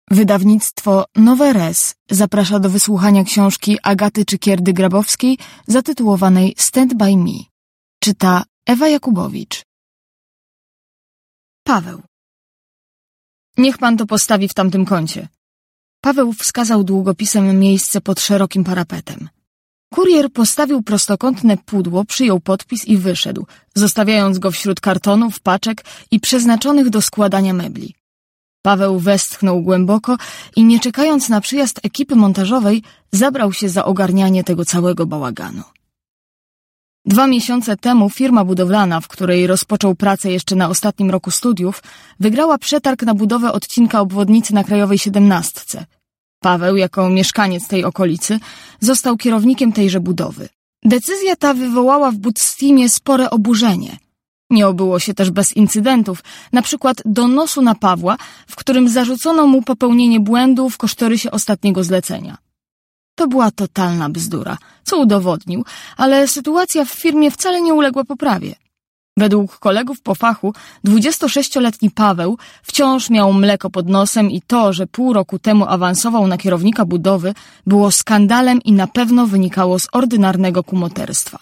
Wydawnictwo Nowe Res zaprasza do wysłuchania książki Agaty Czykierdy-Grabowskiej zatytułowanej Stand by Me. Czyta Ewa Jakubowicz. Paweł. Niech pan to postawi w tamtym kącie. Paweł wskazał długopisem miejsce pod szerokim parapetem. Kurier postawił prostokątne pudło, przyjął podpis i wyszedł, zostawiając go wśród kartonów, paczek i przeznaczonych do składania mebli. Paweł westchnął głęboko i nie czekając na przyjazd ekipy montażowej, zabrał się za ogarnianie tego całego bałaganu. 2 miesiące temu firma budowlana, w której rozpoczął pracę jeszcze na ostatnim roku studiów, wygrała przetarg na budowę odcinka obwodnicy na Krajowej 17. Paweł, jako mieszkaniec tej okolicy, został kierownikiem tejże budowy. Decyzja ta wywołała w Budsteamie spore oburzenie. Nie obyło się też bez incydentów, na przykład donosu na Pawła, w którym zarzucono mu popełnienie błędu w kosztorysie ostatniego zlecenia. To była totalna bzdura, co udowodnił, ale sytuacja w firmie wcale nie uległa poprawie. Według kolegów po fachu 26-letni Paweł wciąż miał mleko pod nosem i to, że pół roku temu awansował na kierownika budowy, było skandalem i na pewno wynikało z ordynarnego kumoterstwa.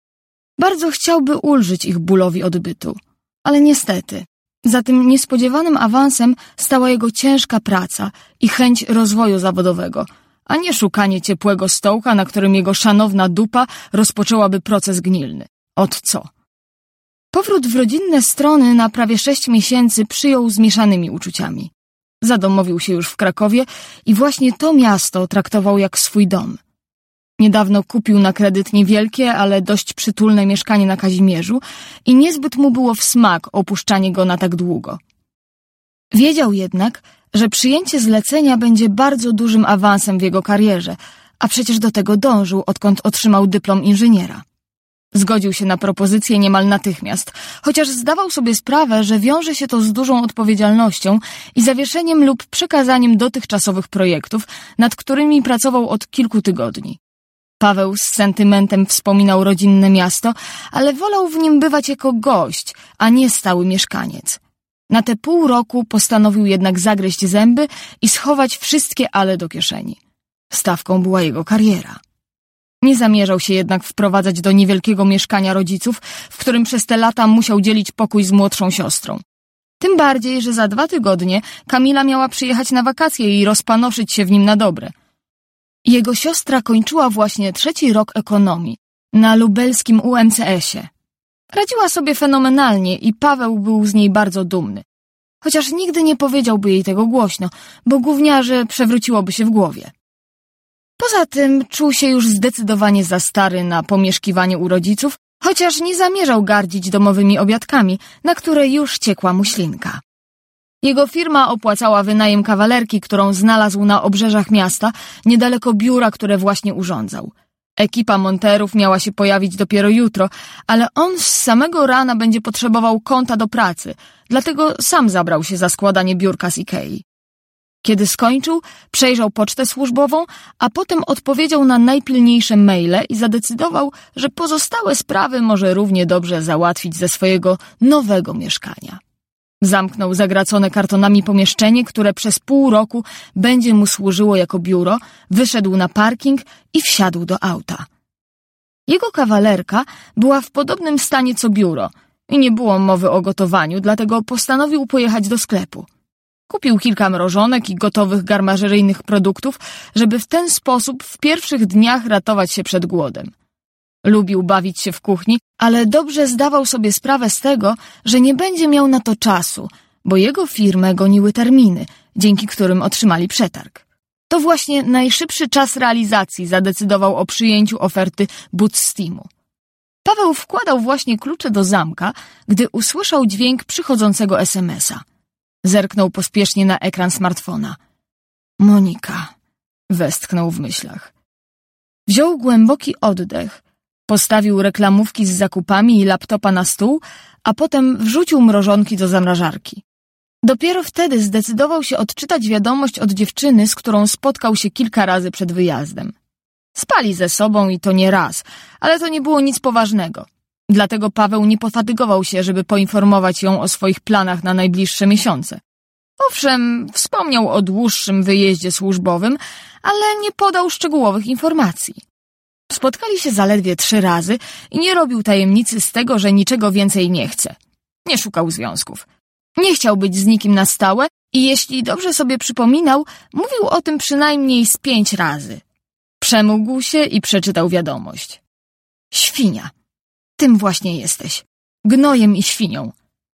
Bardzo chciałby ulżyć ich bólowi odbytu, ale niestety, za tym niespodziewanym awansem stała jego ciężka praca i chęć rozwoju zawodowego, a nie szukanie ciepłego stołka, na którym jego szanowna dupa rozpoczęłaby proces gnilny. Od co? Powrót w rodzinne strony na prawie 6 miesięcy przyjął z mieszanymi uczuciami. Zadomowił się już w Krakowie i właśnie to miasto traktował jak swój dom. Niedawno kupił na kredyt niewielkie, ale dość przytulne mieszkanie na Kazimierzu i niezbyt mu było w smak opuszczanie go na tak długo. Wiedział jednak, że przyjęcie zlecenia będzie bardzo dużym awansem w jego karierze, a przecież do tego dążył, odkąd otrzymał dyplom inżyniera. Zgodził się na propozycję niemal natychmiast, chociaż zdawał sobie sprawę, że wiąże się to z dużą odpowiedzialnością i zawieszeniem lub przekazaniem dotychczasowych projektów, nad którymi pracował od kilku tygodni. Paweł z sentymentem wspominał rodzinne miasto, ale wolał w nim bywać jako gość, a nie stały mieszkaniec. Na te pół roku postanowił jednak zagryźć zęby i schować wszystkie ale do kieszeni. Stawką była jego kariera. Nie zamierzał się jednak wprowadzać do niewielkiego mieszkania rodziców, w którym przez te lata musiał dzielić pokój z młodszą siostrą. Tym bardziej, że za 2 tygodnie Kamila miała przyjechać na wakacje i rozpanoszyć się w nim na dobre. Jego siostra kończyła właśnie 3. rok ekonomii na lubelskim UMCS-ie. Radziła sobie fenomenalnie i Paweł był z niej bardzo dumny. Chociaż nigdy nie powiedziałby jej tego głośno, bo gówniarze przewróciłoby się w głowie. Poza tym czuł się już zdecydowanie za stary na pomieszkiwanie u rodziców, chociaż nie zamierzał gardzić domowymi obiadkami, na które już ciekła mu ślinka. Jego firma opłacała wynajem kawalerki, którą znalazł na obrzeżach miasta, niedaleko biura, które właśnie urządzał. Ekipa monterów miała się pojawić dopiero jutro, ale on z samego rana będzie potrzebował konta do pracy, dlatego sam zabrał się za składanie biurka z Ikei. Kiedy skończył, przejrzał pocztę służbową, a potem odpowiedział na najpilniejsze maile i zadecydował, że pozostałe sprawy może równie dobrze załatwić ze swojego nowego mieszkania. Zamknął zagracone kartonami pomieszczenie, które przez pół roku będzie mu służyło jako biuro, wyszedł na parking i wsiadł do auta. Jego kawalerka była w podobnym stanie co biuro i nie było mowy o gotowaniu, dlatego postanowił pojechać do sklepu. Kupił kilka mrożonek i gotowych garmażeryjnych produktów, żeby w ten sposób w pierwszych dniach ratować się przed głodem. Lubił bawić się w kuchni, ale dobrze zdawał sobie sprawę z tego, że nie będzie miał na to czasu, bo jego firmę goniły terminy, dzięki którym otrzymali przetarg. To właśnie najszybszy czas realizacji zadecydował o przyjęciu oferty Budsteamu. Paweł wkładał właśnie klucze do zamka, gdy usłyszał dźwięk przychodzącego SMS-a. Zerknął pospiesznie na ekran smartfona. Monika, westchnął w myślach. Wziął głęboki oddech, postawił reklamówki z zakupami i laptopa na stół, a potem wrzucił mrożonki do zamrażarki. Dopiero wtedy zdecydował się odczytać wiadomość od dziewczyny, z którą spotkał się kilka razy przed wyjazdem. Spali ze sobą i to nie raz, ale to nie było nic poważnego. Dlatego Paweł nie pofatygował się, żeby poinformować ją o swoich planach na najbliższe miesiące. Owszem, wspomniał o dłuższym wyjeździe służbowym, ale nie podał szczegółowych informacji. Spotkali się zaledwie 3 razy i nie robił tajemnicy z tego, że niczego więcej nie chce. Nie szukał związków. Nie chciał być z nikim na stałe i jeśli dobrze sobie przypominał, mówił o tym przynajmniej z 5 razy. Przemógł się i przeczytał wiadomość. Świnia. Tym właśnie jesteś. Gnojem i świnią.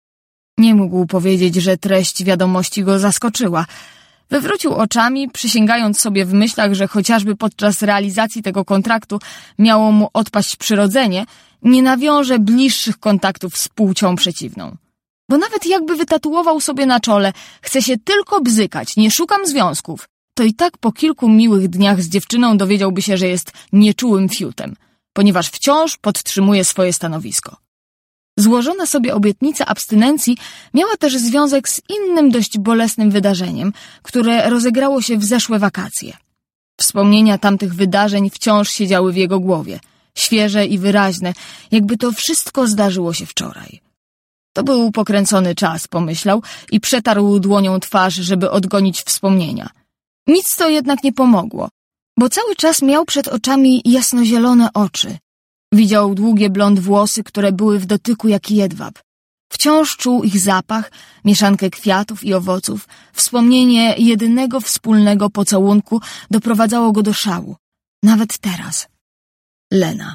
Nie mógł powiedzieć, że treść wiadomości go zaskoczyła. Wywrócił oczami, przysięgając sobie w myślach, że chociażby podczas realizacji tego kontraktu miało mu odpaść przyrodzenie, nie nawiąże bliższych kontaktów z płcią przeciwną. Bo nawet jakby wytatuował sobie na czole, chce się tylko bzykać, nie szukam związków, to i tak po kilku miłych dniach z dziewczyną dowiedziałby się, że jest nieczułym fiutem, ponieważ wciąż podtrzymuje swoje stanowisko. Złożona sobie obietnica abstynencji miała też związek z innym dość bolesnym wydarzeniem, które rozegrało się w zeszłe wakacje. Wspomnienia tamtych wydarzeń wciąż siedziały w jego głowie, świeże i wyraźne, jakby to wszystko zdarzyło się wczoraj. To był pokręcony czas, pomyślał i przetarł dłonią twarz, żeby odgonić wspomnienia. Nic to jednak nie pomogło, bo cały czas miał przed oczami jasnozielone oczy. Widział długie blond włosy, które były w dotyku jak jedwab. Wciąż czuł ich zapach, mieszankę kwiatów i owoców. Wspomnienie jedynego wspólnego pocałunku doprowadzało go do szału. Nawet teraz. Lena.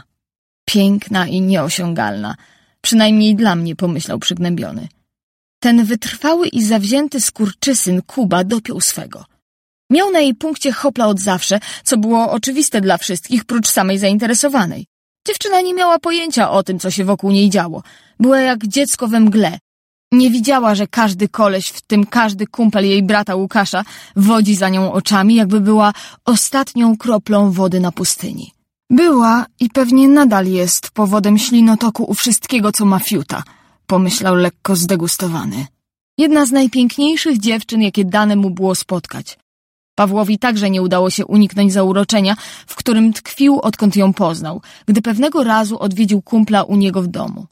Piękna i nieosiągalna. Przynajmniej dla mnie, pomyślał przygnębiony. Ten wytrwały i zawzięty skurczysyn Kuba dopiął swego. Miał na jej punkcie hopla od zawsze, co było oczywiste dla wszystkich, prócz samej zainteresowanej. Dziewczyna nie miała pojęcia o tym, co się wokół niej działo. Była jak dziecko we mgle. Nie widziała, że każdy koleś, w tym każdy kumpel jej brata Łukasza, wodzi za nią oczami, jakby była ostatnią kroplą wody na pustyni. Była i pewnie nadal jest powodem ślinotoku u wszystkiego, co ma fiuta, pomyślał lekko zdegustowany. Jedna z najpiękniejszych dziewczyn, jakie dane mu było spotkać. Pawłowi także nie udało się uniknąć zauroczenia, w którym tkwił, odkąd ją poznał, gdy pewnego razu odwiedził kumpla u niego w domu.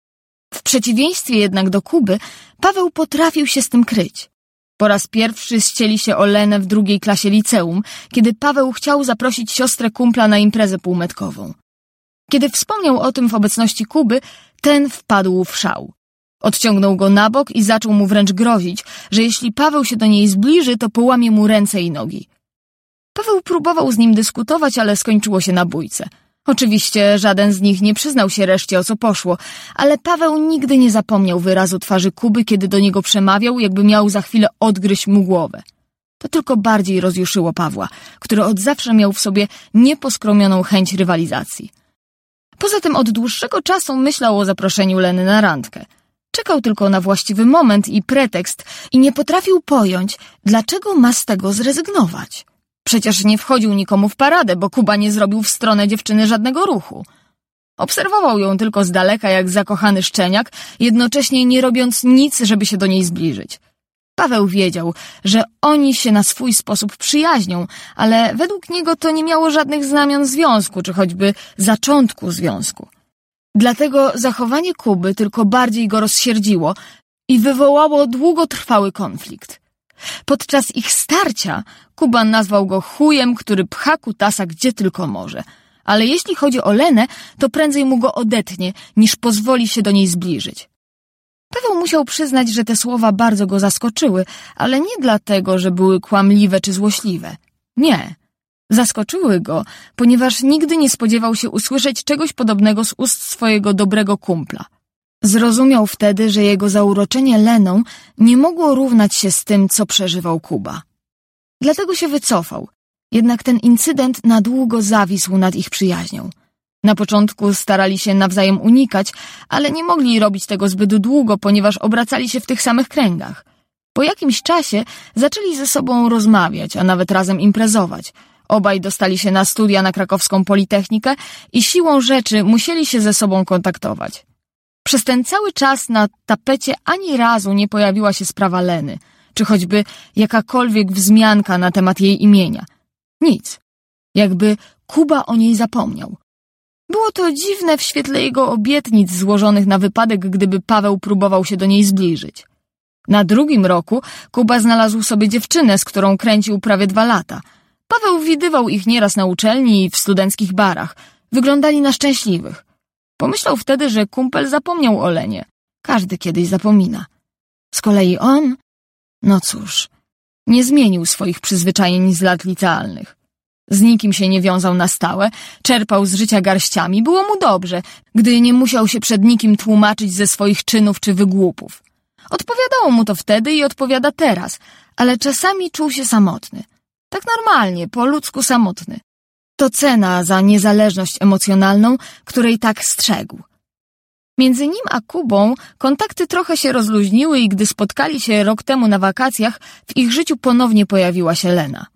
W przeciwieństwie jednak do Kuby, Paweł potrafił się z tym kryć. Po raz pierwszy ścieli się o Lenę w 2. klasie liceum, kiedy Paweł chciał zaprosić siostrę kumpla na imprezę półmetkową. Kiedy wspomniał o tym w obecności Kuby, ten wpadł w szał. Odciągnął go na bok i zaczął mu wręcz grozić, że jeśli Paweł się do niej zbliży, to połamie mu ręce i nogi. Paweł próbował z nim dyskutować, ale skończyło się na bójce. Oczywiście żaden z nich nie przyznał się reszcie, o co poszło, ale Paweł nigdy nie zapomniał wyrazu twarzy Kuby, kiedy do niego przemawiał, jakby miał za chwilę odgryźć mu głowę. To tylko bardziej rozjuszyło Pawła, który od zawsze miał w sobie nieposkromioną chęć rywalizacji. Poza tym od dłuższego czasu myślał o zaproszeniu Leny na randkę. Czekał tylko na właściwy moment i pretekst i nie potrafił pojąć, dlaczego ma z tego zrezygnować. Przecież nie wchodził nikomu w paradę, bo Kuba nie zrobił w stronę dziewczyny żadnego ruchu. Obserwował ją tylko z daleka jak zakochany szczeniak, jednocześnie nie robiąc nic, żeby się do niej zbliżyć. Paweł wiedział, że oni się na swój sposób przyjaźnią, ale według niego to nie miało żadnych znamion związku, czy choćby zaczątku związku. Dlatego zachowanie Kuby tylko bardziej go rozsierdziło i wywołało długotrwały konflikt. Podczas ich starcia Kuba nazwał go chujem, który pcha kutasa gdzie tylko może. Ale jeśli chodzi o Lenę, to prędzej mu go odetnie, niż pozwoli się do niej zbliżyć. Paweł musiał przyznać, że te słowa bardzo go zaskoczyły, ale nie dlatego, że były kłamliwe czy złośliwe. Nie. Zaskoczyły go, ponieważ nigdy nie spodziewał się usłyszeć czegoś podobnego z ust swojego dobrego kumpla. Zrozumiał wtedy, że jego zauroczenie Leną nie mogło równać się z tym, co przeżywał Kuba. Dlatego się wycofał, jednak ten incydent na długo zawisł nad ich przyjaźnią. Na początku starali się nawzajem unikać, ale nie mogli robić tego zbyt długo, ponieważ obracali się w tych samych kręgach. Po jakimś czasie zaczęli ze sobą rozmawiać, a nawet razem imprezować. Obaj dostali się na studia na krakowską Politechnikę i siłą rzeczy musieli się ze sobą kontaktować. Przez ten cały czas na tapecie ani razu nie pojawiła się sprawa Leny, czy choćby jakakolwiek wzmianka na temat jej imienia. Nic. Jakby Kuba o niej zapomniał. Było to dziwne w świetle jego obietnic złożonych na wypadek, gdyby Paweł próbował się do niej zbliżyć. Na drugim roku Kuba znalazł sobie dziewczynę, z którą kręcił prawie 2 lata. Paweł widywał ich nieraz na uczelni i w studenckich barach. Wyglądali na szczęśliwych. Pomyślał wtedy, że kumpel zapomniał o Lenie. Każdy kiedyś zapomina. Z kolei on, no cóż, nie zmienił swoich przyzwyczajeń z lat licealnych. Z nikim się nie wiązał na stałe, czerpał z życia garściami, było mu dobrze, gdy nie musiał się przed nikim tłumaczyć ze swoich czynów czy wygłupów. Odpowiadało mu to wtedy i odpowiada teraz, ale czasami czuł się samotny. Tak normalnie, po ludzku samotny. To cena za niezależność emocjonalną, której tak strzegł. Między nim a Kubą kontakty trochę się rozluźniły i gdy spotkali się rok temu na wakacjach, w ich życiu ponownie pojawiła się Lena.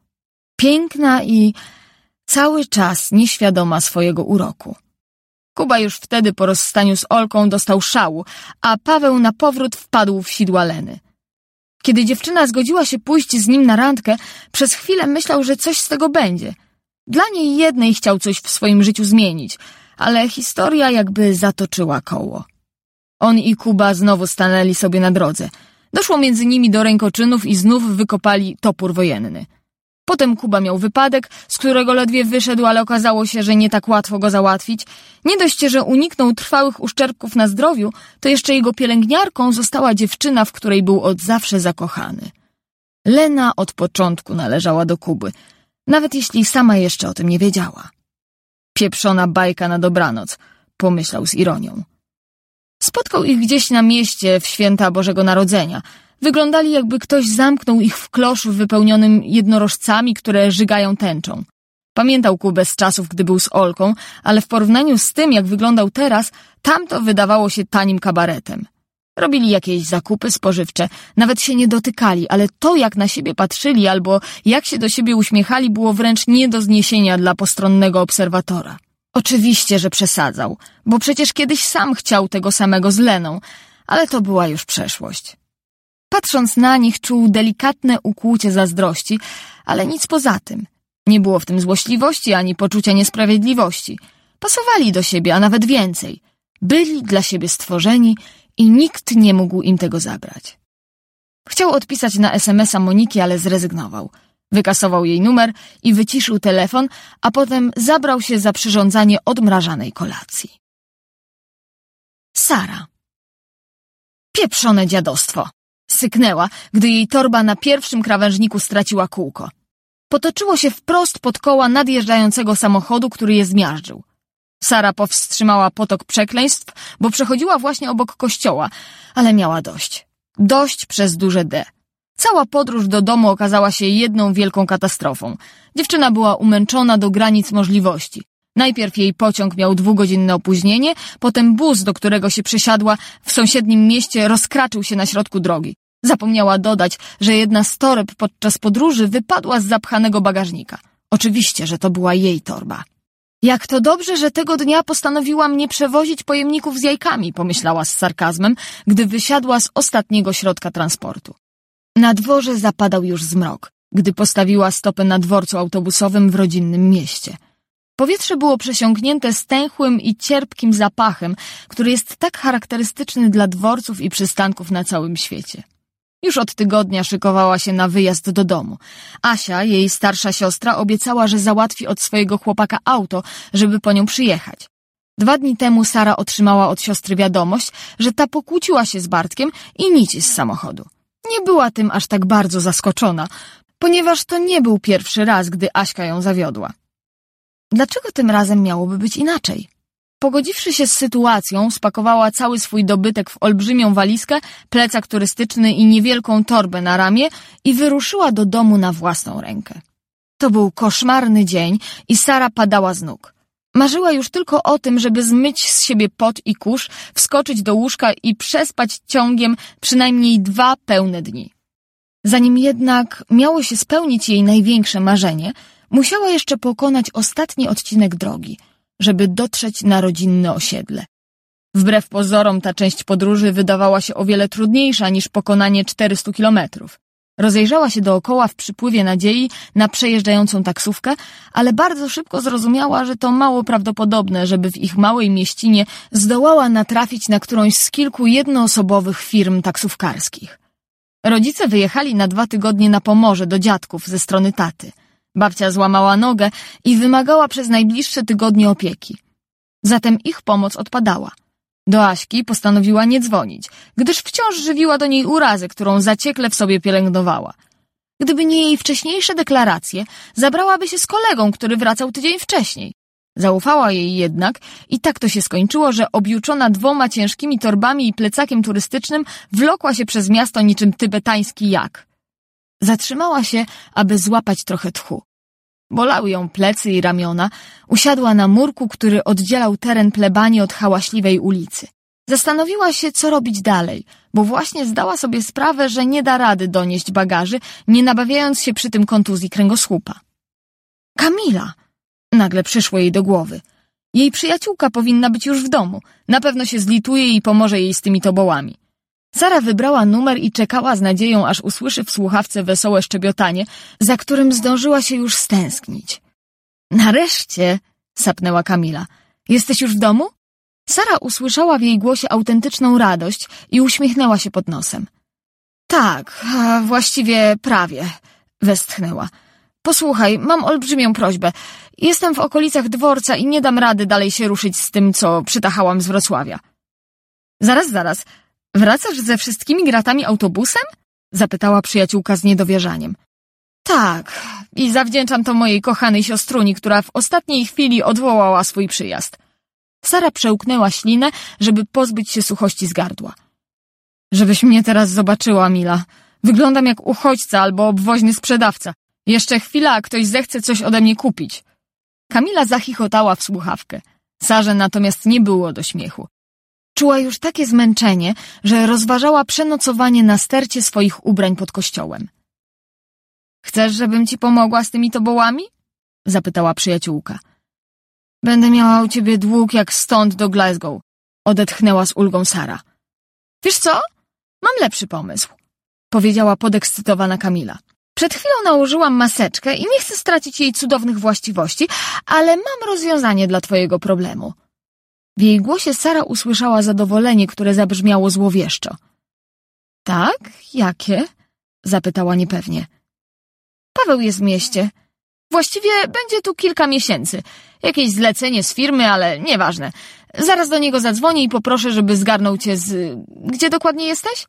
Piękna i cały czas nieświadoma swojego uroku. Kuba już wtedy po rozstaniu z Olką dostał szału, a Paweł na powrót wpadł w sidła Leny. Kiedy dziewczyna zgodziła się pójść z nim na randkę, przez chwilę myślał, że coś z tego będzie. Dla niej jednej chciał coś w swoim życiu zmienić, ale historia jakby zatoczyła koło. On i Kuba znowu stanęli sobie na drodze. Doszło między nimi do rękoczynów i znów wykopali topór wojenny. Potem Kuba miał wypadek, z którego ledwie wyszedł, ale okazało się, że nie tak łatwo go załatwić. Nie dość, że uniknął trwałych uszczerbków na zdrowiu, to jeszcze jego pielęgniarką została dziewczyna, w której był od zawsze zakochany. Lena od początku należała do Kuby, nawet jeśli sama jeszcze o tym nie wiedziała. Pieprzona bajka na dobranoc, pomyślał z ironią. Spotkał ich gdzieś na mieście w święta Bożego Narodzenia. Wyglądali, jakby ktoś zamknął ich w kloszu wypełnionym jednorożcami, które żygają tęczą. Pamiętał Kubę z czasów, gdy był z Olką, ale w porównaniu z tym, jak wyglądał teraz, tamto wydawało się tanim kabaretem. Robili jakieś zakupy spożywcze, nawet się nie dotykali, ale to, jak na siebie patrzyli albo jak się do siebie uśmiechali, było wręcz nie do zniesienia dla postronnego obserwatora. Oczywiście, że przesadzał, bo przecież kiedyś sam chciał tego samego z Leną, ale to była już przeszłość. Patrząc na nich, czuł delikatne ukłucie zazdrości, ale nic poza tym. Nie było w tym złośliwości ani poczucia niesprawiedliwości. Pasowali do siebie, a nawet więcej. Byli dla siebie stworzeni i nikt nie mógł im tego zabrać. Chciał odpisać na SMS-a Moniki, ale zrezygnował. Wykasował jej numer i wyciszył telefon, a potem zabrał się za przyrządzanie odmrażanej kolacji. Sara. Pieprzone dziadostwo! Syknęła, gdy jej torba na pierwszym krawężniku straciła kółko. Potoczyło się wprost pod koła nadjeżdżającego samochodu, który je zmiażdżył. Sara powstrzymała potok przekleństw, bo przechodziła właśnie obok kościoła, ale miała dość. Dość przez duże D. Cała podróż do domu okazała się jedną wielką katastrofą. Dziewczyna była umęczona do granic możliwości. Najpierw jej pociąg miał 2-godzinne opóźnienie, potem bus, do którego się przesiadła w sąsiednim mieście, rozkraczył się na środku drogi. Zapomniała dodać, że jedna z toreb podczas podróży wypadła z zapchanego bagażnika. Oczywiście, że to była jej torba. Jak to dobrze, że tego dnia postanowiłam nie przewozić pojemników z jajkami, pomyślała z sarkazmem, gdy wysiadła z ostatniego środka transportu. Na dworze zapadał już zmrok, gdy postawiła stopę na dworcu autobusowym w rodzinnym mieście. Powietrze było przesiąknięte stęchłym i cierpkim zapachem, który jest tak charakterystyczny dla dworców i przystanków na całym świecie. Już od tygodnia szykowała się na wyjazd do domu. Asia, jej starsza siostra, obiecała, że załatwi od swojego chłopaka auto, żeby po nią przyjechać. 2 dni temu Sara otrzymała od siostry wiadomość, że ta pokłóciła się z Bartkiem i nici z samochodu. Nie była tym aż tak bardzo zaskoczona, ponieważ to nie był pierwszy raz, gdy Aśka ją zawiodła. Dlaczego tym razem miałoby być inaczej? Pogodziwszy się z sytuacją, spakowała cały swój dobytek w olbrzymią walizkę, plecak turystyczny i niewielką torbę na ramię i wyruszyła do domu na własną rękę. To był koszmarny dzień i Sara padała z nóg. Marzyła już tylko o tym, żeby zmyć z siebie pot i kurz, wskoczyć do łóżka i przespać ciągiem przynajmniej 2 pełne dni. Zanim jednak miało się spełnić jej największe marzenie, musiała jeszcze pokonać ostatni odcinek drogi, żeby dotrzeć na rodzinne osiedle. Wbrew pozorom ta część podróży wydawała się o wiele trudniejsza niż pokonanie 400 kilometrów. Rozejrzała się dookoła w przypływie nadziei na przejeżdżającą taksówkę, ale bardzo szybko zrozumiała, że to mało prawdopodobne, żeby w ich małej mieścinie zdołała natrafić na którąś z kilku jednoosobowych firm taksówkarskich. Rodzice wyjechali na 2 tygodnie na Pomorze do dziadków ze strony taty. Babcia złamała nogę i wymagała przez najbliższe tygodnie opieki. Zatem ich pomoc odpadała. Do Aśki postanowiła nie dzwonić, gdyż wciąż żywiła do niej urazę, którą zaciekle w sobie pielęgnowała. Gdyby nie jej wcześniejsze deklaracje, zabrałaby się z kolegą, który wracał tydzień wcześniej. Zaufała jej jednak i tak to się skończyło, że objuczona 2 ciężkimi torbami i plecakiem turystycznym wlokła się przez miasto niczym tybetański jak. Zatrzymała się, aby złapać trochę tchu. Bolały ją plecy i ramiona, usiadła na murku, który oddzielał teren plebanii od hałaśliwej ulicy. Zastanowiła się, co robić dalej, bo właśnie zdała sobie sprawę, że nie da rady donieść bagaży, nie nabawiając się przy tym kontuzji kręgosłupa. Kamila! Nagle przyszło jej do głowy. Jej przyjaciółka powinna być już w domu. Na pewno się zlituje i pomoże jej z tymi tobołami. Sara wybrała numer i czekała z nadzieją, aż usłyszy w słuchawce wesołe szczebiotanie, za którym zdążyła się już stęsknić. Nareszcie! Sapnęła Kamila. Jesteś już w domu? Sara usłyszała w jej głosie autentyczną radość i uśmiechnęła się pod nosem. Tak, a właściwie prawie, westchnęła. Posłuchaj, mam olbrzymią prośbę. Jestem w okolicach dworca i nie dam rady dalej się ruszyć z tym, co przytachałam z Wrocławia. Zaraz. Wracasz ze wszystkimi gratami autobusem? Zapytała przyjaciółka z niedowierzaniem. Tak, i zawdzięczam to mojej kochanej siostruni, która w ostatniej chwili odwołała swój przyjazd. Sara przełknęła ślinę, żeby pozbyć się suchości z gardła. Żebyś mnie teraz zobaczyła, Mila. Wyglądam jak uchodźca albo obwoźny sprzedawca. Jeszcze chwila, a ktoś zechce coś ode mnie kupić. Kamila zachichotała w słuchawkę. Sarze natomiast nie było do śmiechu. Czuła już takie zmęczenie, że rozważała przenocowanie na stercie swoich ubrań pod kościołem. Chcesz, żebym ci pomogła z tymi tobołami? Zapytała przyjaciółka. Będę miała u ciebie dług jak stąd do Glasgow, odetchnęła z ulgą Sara. Wiesz co? Mam lepszy pomysł, powiedziała podekscytowana Kamila. Przed chwilą nałożyłam maseczkę i nie chcę stracić jej cudownych właściwości, ale mam rozwiązanie dla twojego problemu. W jej głosie Sara usłyszała zadowolenie, które zabrzmiało złowieszczo. Tak? Jakie? Zapytała niepewnie. Paweł jest w mieście. Właściwie będzie tu kilka miesięcy. Jakieś zlecenie z firmy, ale nieważne. Zaraz do niego zadzwonię i poproszę, żeby zgarnął cię z... Gdzie dokładnie jesteś?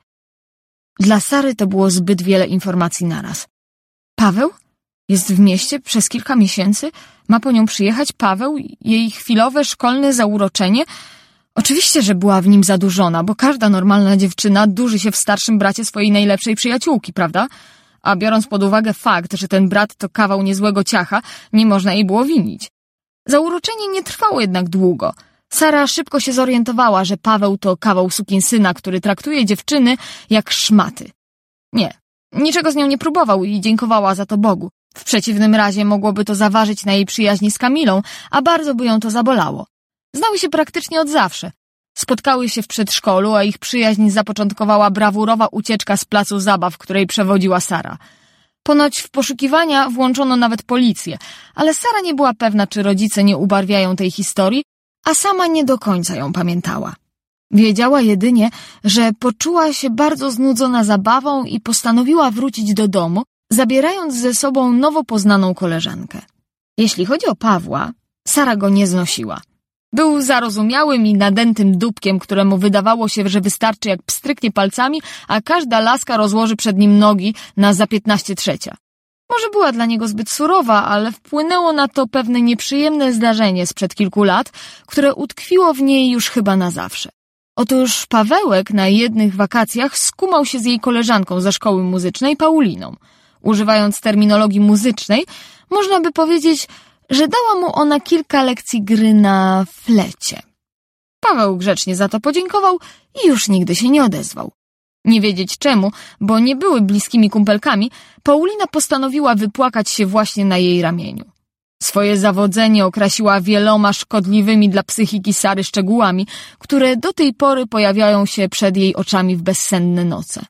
Dla Sary to było zbyt wiele informacji naraz. Paweł? Jest w mieście przez kilka miesięcy? Ma po nią przyjechać Paweł? Jej chwilowe, szkolne zauroczenie? Oczywiście, że była w nim zadurzona, bo każda normalna dziewczyna durzy się w starszym bracie swojej najlepszej przyjaciółki, prawda? A biorąc pod uwagę fakt, że ten brat to kawał niezłego ciacha, nie można jej było winić. Zauroczenie nie trwało jednak długo. Sara szybko się zorientowała, że Paweł to kawał sukinsyna, który traktuje dziewczyny jak szmaty. Nie, niczego z nią nie próbował i dziękowała za to Bogu. W przeciwnym razie mogłoby to zaważyć na jej przyjaźni z Kamilą, a bardzo by ją to zabolało. Znały się praktycznie od zawsze. Spotkały się w przedszkolu, a ich przyjaźń zapoczątkowała brawurowa ucieczka z placu zabaw, której przewodziła Sara. Ponoć w poszukiwania włączono nawet policję, ale Sara nie była pewna, czy rodzice nie ubarwiają tej historii, a sama nie do końca ją pamiętała. Wiedziała jedynie, że poczuła się bardzo znudzona zabawą i postanowiła wrócić do domu, zabierając ze sobą nowo poznaną koleżankę. Jeśli chodzi o Pawła, Sara go nie znosiła. Był zarozumiałym i nadętym dupkiem, któremu wydawało się, że wystarczy jak pstryknie palcami, a każda laska rozłoży przed nim nogi na za 15:03. Może była dla niego zbyt surowa, ale wpłynęło na to pewne nieprzyjemne zdarzenie sprzed kilku lat, które utkwiło w niej już chyba na zawsze. Otóż Pawełek na jednych wakacjach skumał się z jej koleżanką ze szkoły muzycznej, Pauliną. Używając terminologii muzycznej, można by powiedzieć, że dała mu ona kilka lekcji gry na flecie. Paweł grzecznie za to podziękował i już nigdy się nie odezwał. Nie wiedzieć czemu, bo nie były bliskimi kumpelkami, Paulina postanowiła wypłakać się właśnie na jej ramieniu. Swoje zawodzenie okrasiła wieloma szkodliwymi dla psychiki Sary szczegółami, które do tej pory pojawiają się przed jej oczami w bezsenne noce.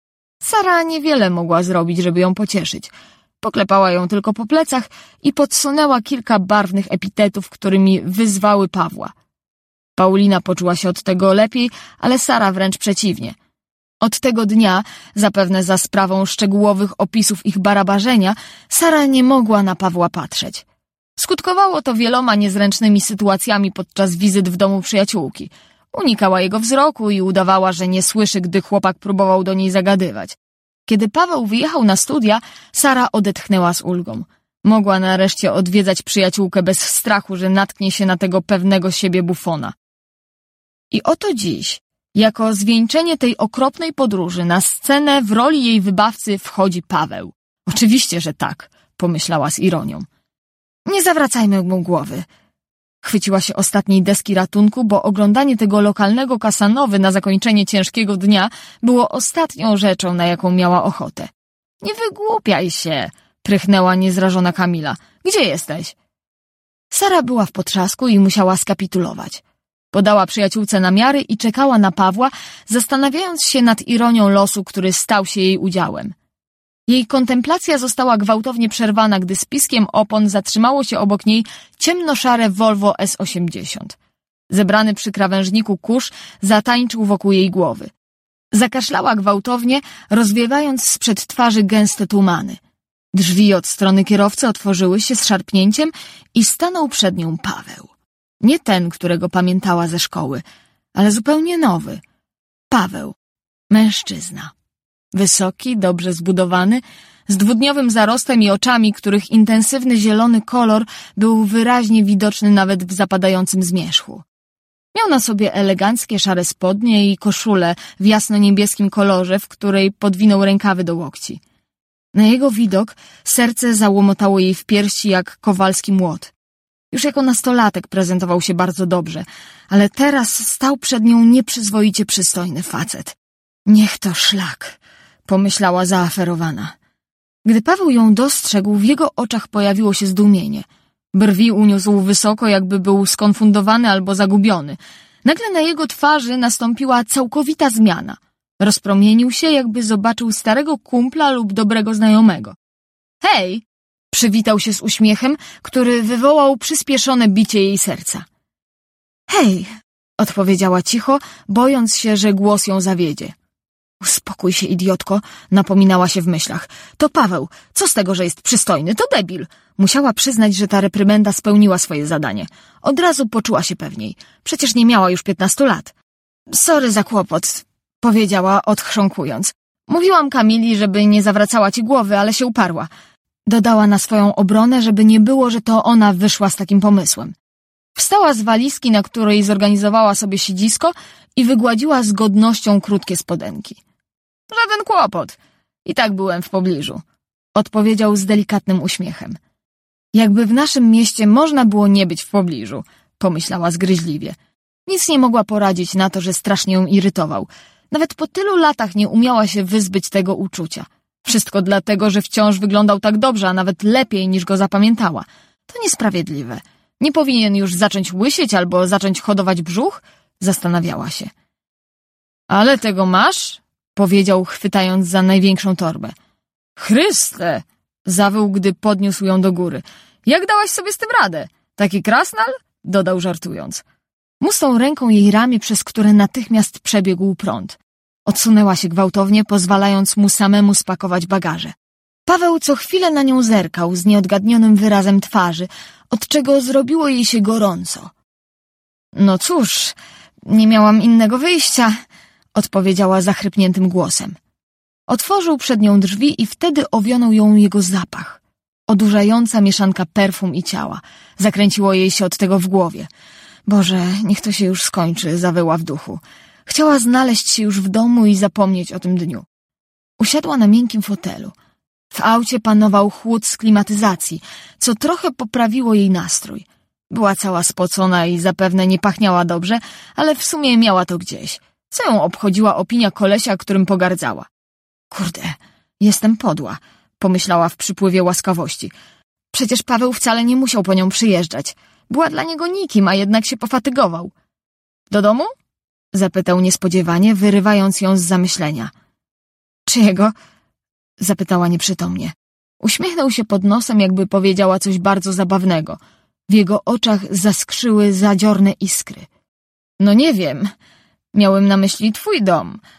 Sara niewiele mogła zrobić, żeby ją pocieszyć. Poklepała ją tylko po plecach i podsunęła kilka barwnych epitetów, którymi wyzwały Pawła. Paulina poczuła się od tego lepiej, ale Sara wręcz przeciwnie. Od tego dnia, zapewne za sprawą szczegółowych opisów ich barabarzenia, Sara nie mogła na Pawła patrzeć. Skutkowało to wieloma niezręcznymi sytuacjami podczas wizyt w domu przyjaciółki. Unikała jego wzroku i udawała, że nie słyszy, gdy chłopak próbował do niej zagadywać. Kiedy Paweł wyjechał na studia, Sara odetchnęła z ulgą. Mogła nareszcie odwiedzać przyjaciółkę bez strachu, że natknie się na tego pewnego siebie bufona. I oto dziś, jako zwieńczenie tej okropnej podróży, na scenę w roli jej wybawcy wchodzi Paweł. Oczywiście, że tak, pomyślała z ironią. Nie zawracajmy mu głowy. Chwyciła się ostatniej deski ratunku, bo oglądanie tego lokalnego Casanowy na zakończenie ciężkiego dnia było ostatnią rzeczą, na jaką miała ochotę. Nie wygłupiaj się, prychnęła niezrażona Kamila. Gdzie jesteś? Sara była w potrzasku i musiała skapitulować. Podała przyjaciółce namiary i czekała na Pawła, zastanawiając się nad ironią losu, który stał się jej udziałem. Jej kontemplacja została gwałtownie przerwana, gdy z piskiem opon zatrzymało się obok niej ciemnoszare Volvo S80. Zebrany przy krawężniku kurz zatańczył wokół jej głowy. Zakaszlała gwałtownie, rozwiewając sprzed twarzy gęste tumany. Drzwi od strony kierowcy otworzyły się z szarpnięciem i stanął przed nią Paweł. Nie ten, którego pamiętała ze szkoły, ale zupełnie nowy. Paweł, mężczyzna. Wysoki, dobrze zbudowany, z dwudniowym zarostem i oczami, których intensywny zielony kolor był wyraźnie widoczny nawet w zapadającym zmierzchu. Miał na sobie eleganckie szare spodnie i koszulę w jasno-niebieskim kolorze, w której podwinął rękawy do łokci. Na jego widok serce załomotało jej w piersi jak kowalski młot. Już jako nastolatek prezentował się bardzo dobrze, ale teraz stał przed nią nieprzyzwoicie przystojny facet. Niech to szlak, pomyślała zaaferowana. Gdy Paweł ją dostrzegł, w jego oczach pojawiło się zdumienie. Brwi uniósł wysoko, jakby był skonfundowany albo zagubiony. Nagle na jego twarzy nastąpiła całkowita zmiana. Rozpromienił się, jakby zobaczył starego kumpla lub dobrego znajomego. Hej! Przywitał się z uśmiechem, który wywołał przyspieszone bicie jej serca. Hej! Odpowiedziała cicho, bojąc się, że głos ją zawiedzie. Uspokój się, idiotko, napominała się w myślach. To Paweł, co z tego, że jest przystojny, to debil. Musiała przyznać, że ta reprymenda spełniła swoje zadanie. Od razu poczuła się pewniej. Przecież nie miała już 15 lat. Sorry za kłopot, powiedziała, odchrząkując. Mówiłam Kamili, żeby nie zawracała ci głowy, ale się uparła. Dodała na swoją obronę, żeby nie było, że to ona wyszła z takim pomysłem. Wstała z walizki, na której zorganizowała sobie siedzisko i wygładziła z godnością krótkie spodenki. Żaden kłopot. I tak byłem w pobliżu. Odpowiedział z delikatnym uśmiechem. Jakby w naszym mieście można było nie być w pobliżu, pomyślała zgryźliwie. Nic nie mogła poradzić na to, że strasznie ją irytował. Nawet po tylu latach nie umiała się wyzbyć tego uczucia. Wszystko dlatego, że wciąż wyglądał tak dobrze, a nawet lepiej niż go zapamiętała. To niesprawiedliwe. Nie powinien już zacząć łysieć albo zacząć hodować brzuch? Zastanawiała się. Ale tego masz? Powiedział, chwytając za największą torbę. Chryste! Zawył, gdy podniósł ją do góry. Jak dałaś sobie z tym radę? Taki krasnal? Dodał żartując. Musnął ręką jej ramię, przez które natychmiast przebiegł prąd. Odsunęła się gwałtownie, pozwalając mu samemu spakować bagaże. Paweł co chwilę na nią zerkał z nieodgadnionym wyrazem twarzy, od czego zrobiło jej się gorąco. No cóż, nie miałam innego wyjścia, odpowiedziała zachrypniętym głosem. Otworzył przed nią drzwi i wtedy owionął ją jego zapach. Odurzająca mieszanka perfum i ciała. Zakręciło jej się od tego w głowie. Boże, niech to się już skończy, zawyła w duchu. Chciała znaleźć się już w domu i zapomnieć o tym dniu. Usiadła na miękkim fotelu. W aucie panował chłód z klimatyzacji, co trochę poprawiło jej nastrój. Była cała spocona i zapewne nie pachniała dobrze, ale w sumie miała to gdzieś. Co ją obchodziła opinia kolesia, którym pogardzała? Kurde, jestem podła, pomyślała w przypływie łaskawości. Przecież Paweł wcale nie musiał po nią przyjeżdżać. Była dla niego nikim, a jednak się pofatygował. Do domu? Zapytał niespodziewanie, wyrywając ją z zamyślenia. Czyjego? Zapytała nieprzytomnie. Uśmiechnął się pod nosem, jakby powiedziała coś bardzo zabawnego. W jego oczach zaskrzyły zadziorne iskry. No nie wiem. Miałem na myśli twój dom.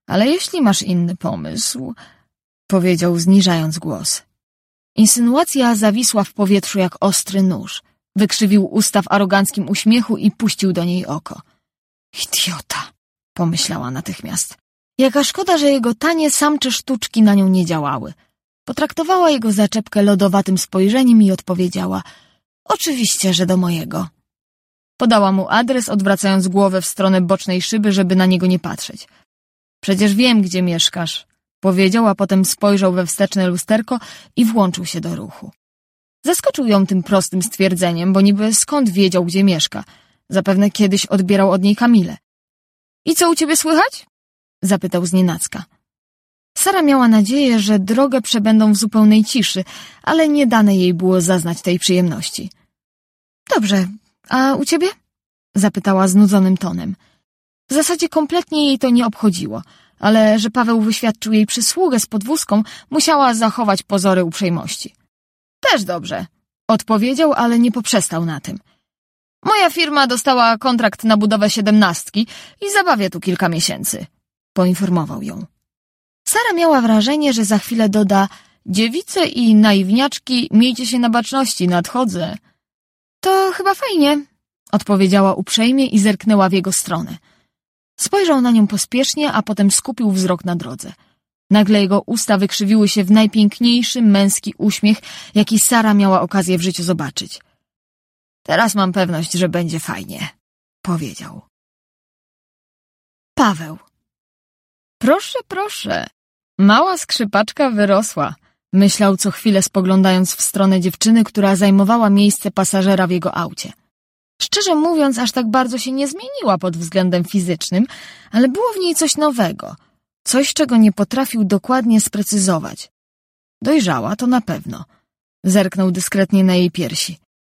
Ale jeśli masz inny pomysł, powiedział, zniżając głos. Insynuacja zawisła w powietrzu jak ostry nóż. Wykrzywił usta w aroganckim uśmiechu i puścił do niej oko. Idiota, pomyślała natychmiast. Jaka szkoda, że jego tanie samcze sztuczki na nią nie działały. Potraktowała jego zaczepkę lodowatym spojrzeniem i odpowiedziała: oczywiście, że do mojego. Podała mu adres, odwracając głowę w stronę bocznej szyby, żeby na niego nie patrzeć. Przecież wiem, gdzie mieszkasz, powiedział, a potem spojrzał we wsteczne lusterko i włączył się do ruchu. Zaskoczył ją tym prostym stwierdzeniem, bo niby skąd wiedział, gdzie mieszka. Zapewne kiedyś odbierał od niej Kamilę. I co u ciebie słychać? Zapytał znienacka. Sara miała nadzieję, że drogę przebędą w zupełnej ciszy, ale nie dane jej było zaznać tej przyjemności. Dobrze, a u ciebie? Zapytała znudzonym tonem. W zasadzie kompletnie jej to nie obchodziło, ale że Paweł wyświadczył jej przysługę z podwózką, musiała zachować pozory uprzejmości. Też dobrze, odpowiedział, ale nie poprzestał na tym. Moja firma dostała kontrakt na budowę 17 i zabawię tu kilka miesięcy, poinformował ją. Sara miała wrażenie, że za chwilę doda: dziewice i naiwniaczki, miejcie się na baczności, nadchodzę. To chyba fajnie, odpowiedziała uprzejmie i zerknęła w jego stronę. Spojrzał na nią pospiesznie, a potem skupił wzrok na drodze. Nagle jego usta wykrzywiły się w najpiękniejszy męski uśmiech, jaki Sara miała okazję w życiu zobaczyć. Teraz mam pewność, że będzie fajnie, powiedział. Paweł. Proszę, proszę. Mała skrzypaczka wyrosła, myślał co chwilę, spoglądając w stronę dziewczyny, która zajmowała miejsce pasażera w jego aucie. Szczerze mówiąc, aż tak bardzo się nie zmieniła pod względem fizycznym, ale było w niej coś nowego, coś, czego nie potrafił dokładnie sprecyzować. Dojrzała, to na pewno. Zerknął dyskretnie na jej piersi.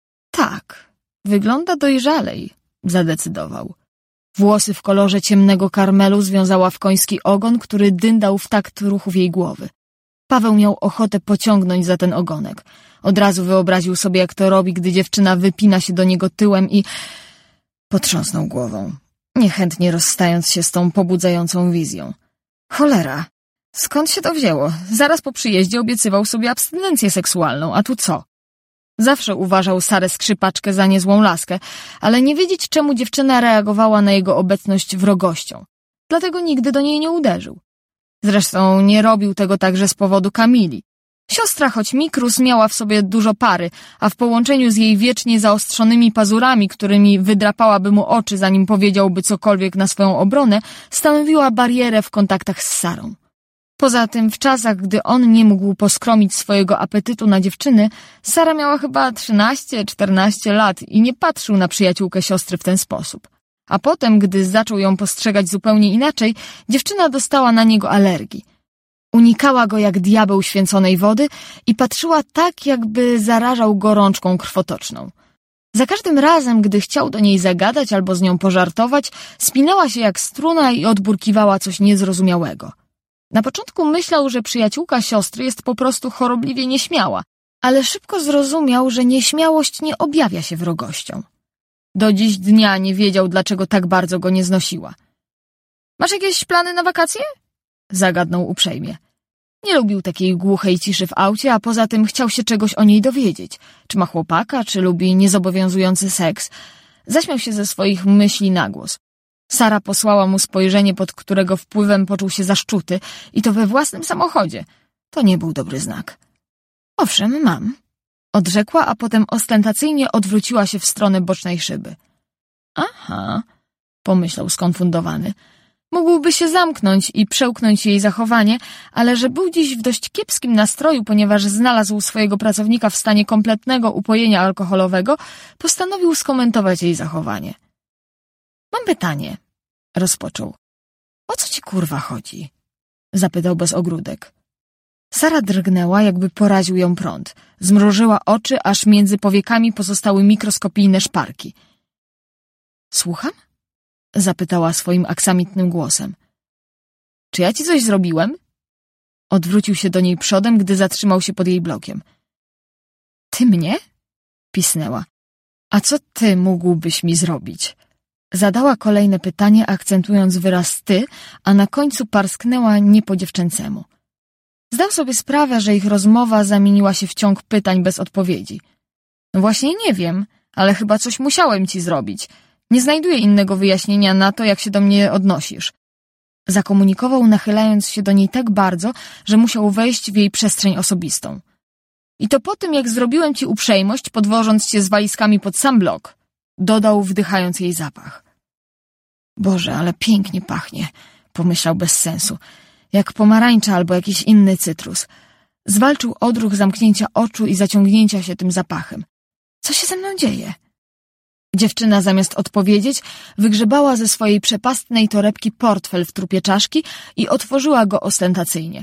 Tak, wygląda dojrzalej, zadecydował. Włosy w kolorze ciemnego karmelu związała w koński ogon, który dyndał w takt ruchów jej głowy. Paweł miał ochotę pociągnąć za ten ogonek. Od razu wyobraził sobie, jak to robi, gdy dziewczyna wypina się do niego tyłem i... Potrząsnął głową, niechętnie rozstając się z tą pobudzającą wizją. Cholera, skąd się to wzięło? Zaraz po przyjeździe obiecywał sobie abstynencję seksualną, a tu co? Zawsze uważał Sarę skrzypaczkę za niezłą laskę, ale nie wiedzieć, czemu dziewczyna reagowała na jego obecność wrogością. Dlatego nigdy do niej nie uderzył. Zresztą nie robił tego także z powodu Kamili. Siostra, choć mikrus, miała w sobie dużo pary, a w połączeniu z jej wiecznie zaostrzonymi pazurami, którymi wydrapałaby mu oczy, zanim powiedziałby cokolwiek na swoją obronę, stanowiła barierę w kontaktach z Sarą. Poza tym w czasach, gdy on nie mógł poskromić swojego apetytu na dziewczyny, Sara miała chyba 13-14 lat i nie patrzył na przyjaciółkę siostry w ten sposób. A potem, gdy zaczął ją postrzegać zupełnie inaczej, dziewczyna dostała na niego alergii. Unikała go jak diabeł święconej wody i patrzyła tak, jakby zarażał gorączką krwotoczną. Za każdym razem, gdy chciał do niej zagadać albo z nią pożartować, spinała się jak struna i odburkiwała coś niezrozumiałego. Na początku myślał, że przyjaciółka siostry jest po prostu chorobliwie nieśmiała, ale szybko zrozumiał, że nieśmiałość nie objawia się wrogością. Do dziś dnia nie wiedział, dlaczego tak bardzo go nie znosiła. — Masz jakieś plany na wakacje? — zagadnął uprzejmie. Nie lubił takiej głuchej ciszy w aucie, a poza tym chciał się czegoś o niej dowiedzieć. Czy ma chłopaka, czy lubi niezobowiązujący seks. Zaśmiał się ze swoich myśli na głos. Sara posłała mu spojrzenie, pod którego wpływem poczuł się zaszczuty i to we własnym samochodzie. To nie był dobry znak. — Owszem, mam — odrzekła, a potem ostentacyjnie odwróciła się w stronę bocznej szyby. — Aha — pomyślał skonfundowany. Mógłby się zamknąć i przełknąć jej zachowanie, ale że był dziś w dość kiepskim nastroju, ponieważ znalazł swojego pracownika w stanie kompletnego upojenia alkoholowego, postanowił skomentować jej zachowanie. — Mam pytanie — rozpoczął. — O co ci kurwa chodzi? — zapytał bez ogródek. Sara drgnęła, jakby poraził ją prąd. Zmrużyła oczy, aż między powiekami pozostały mikroskopijne szparki. — Słucham? — zapytała swoim aksamitnym głosem. — Czy ja ci coś zrobiłem? Odwrócił się do niej przodem, gdy zatrzymał się pod jej blokiem. — Ty mnie? — pisnęła. — A co ty mógłbyś mi zrobić? Zadała kolejne pytanie, akcentując wyraz ty, a na końcu parsknęła nie po dziewczęcemu. Zdał sobie sprawę, że ich rozmowa zamieniła się w ciąg pytań bez odpowiedzi. No właśnie nie wiem, ale chyba coś musiałem ci zrobić. Nie znajduję innego wyjaśnienia na to, jak się do mnie odnosisz. Zakomunikował, nachylając się do niej tak bardzo, że musiał wejść w jej przestrzeń osobistą. I to po tym, jak zrobiłem ci uprzejmość, podwożąc cię z walizkami pod sam blok. Dodał, wdychając jej zapach. Boże, ale pięknie pachnie, pomyślał bez sensu. Jak pomarańcza albo jakiś inny cytrus. Zwalczył odruch zamknięcia oczu i zaciągnięcia się tym zapachem. Co się ze mną dzieje? Dziewczyna zamiast odpowiedzieć, wygrzebała ze swojej przepastnej torebki portfel w trupie czaszki i otworzyła go ostentacyjnie.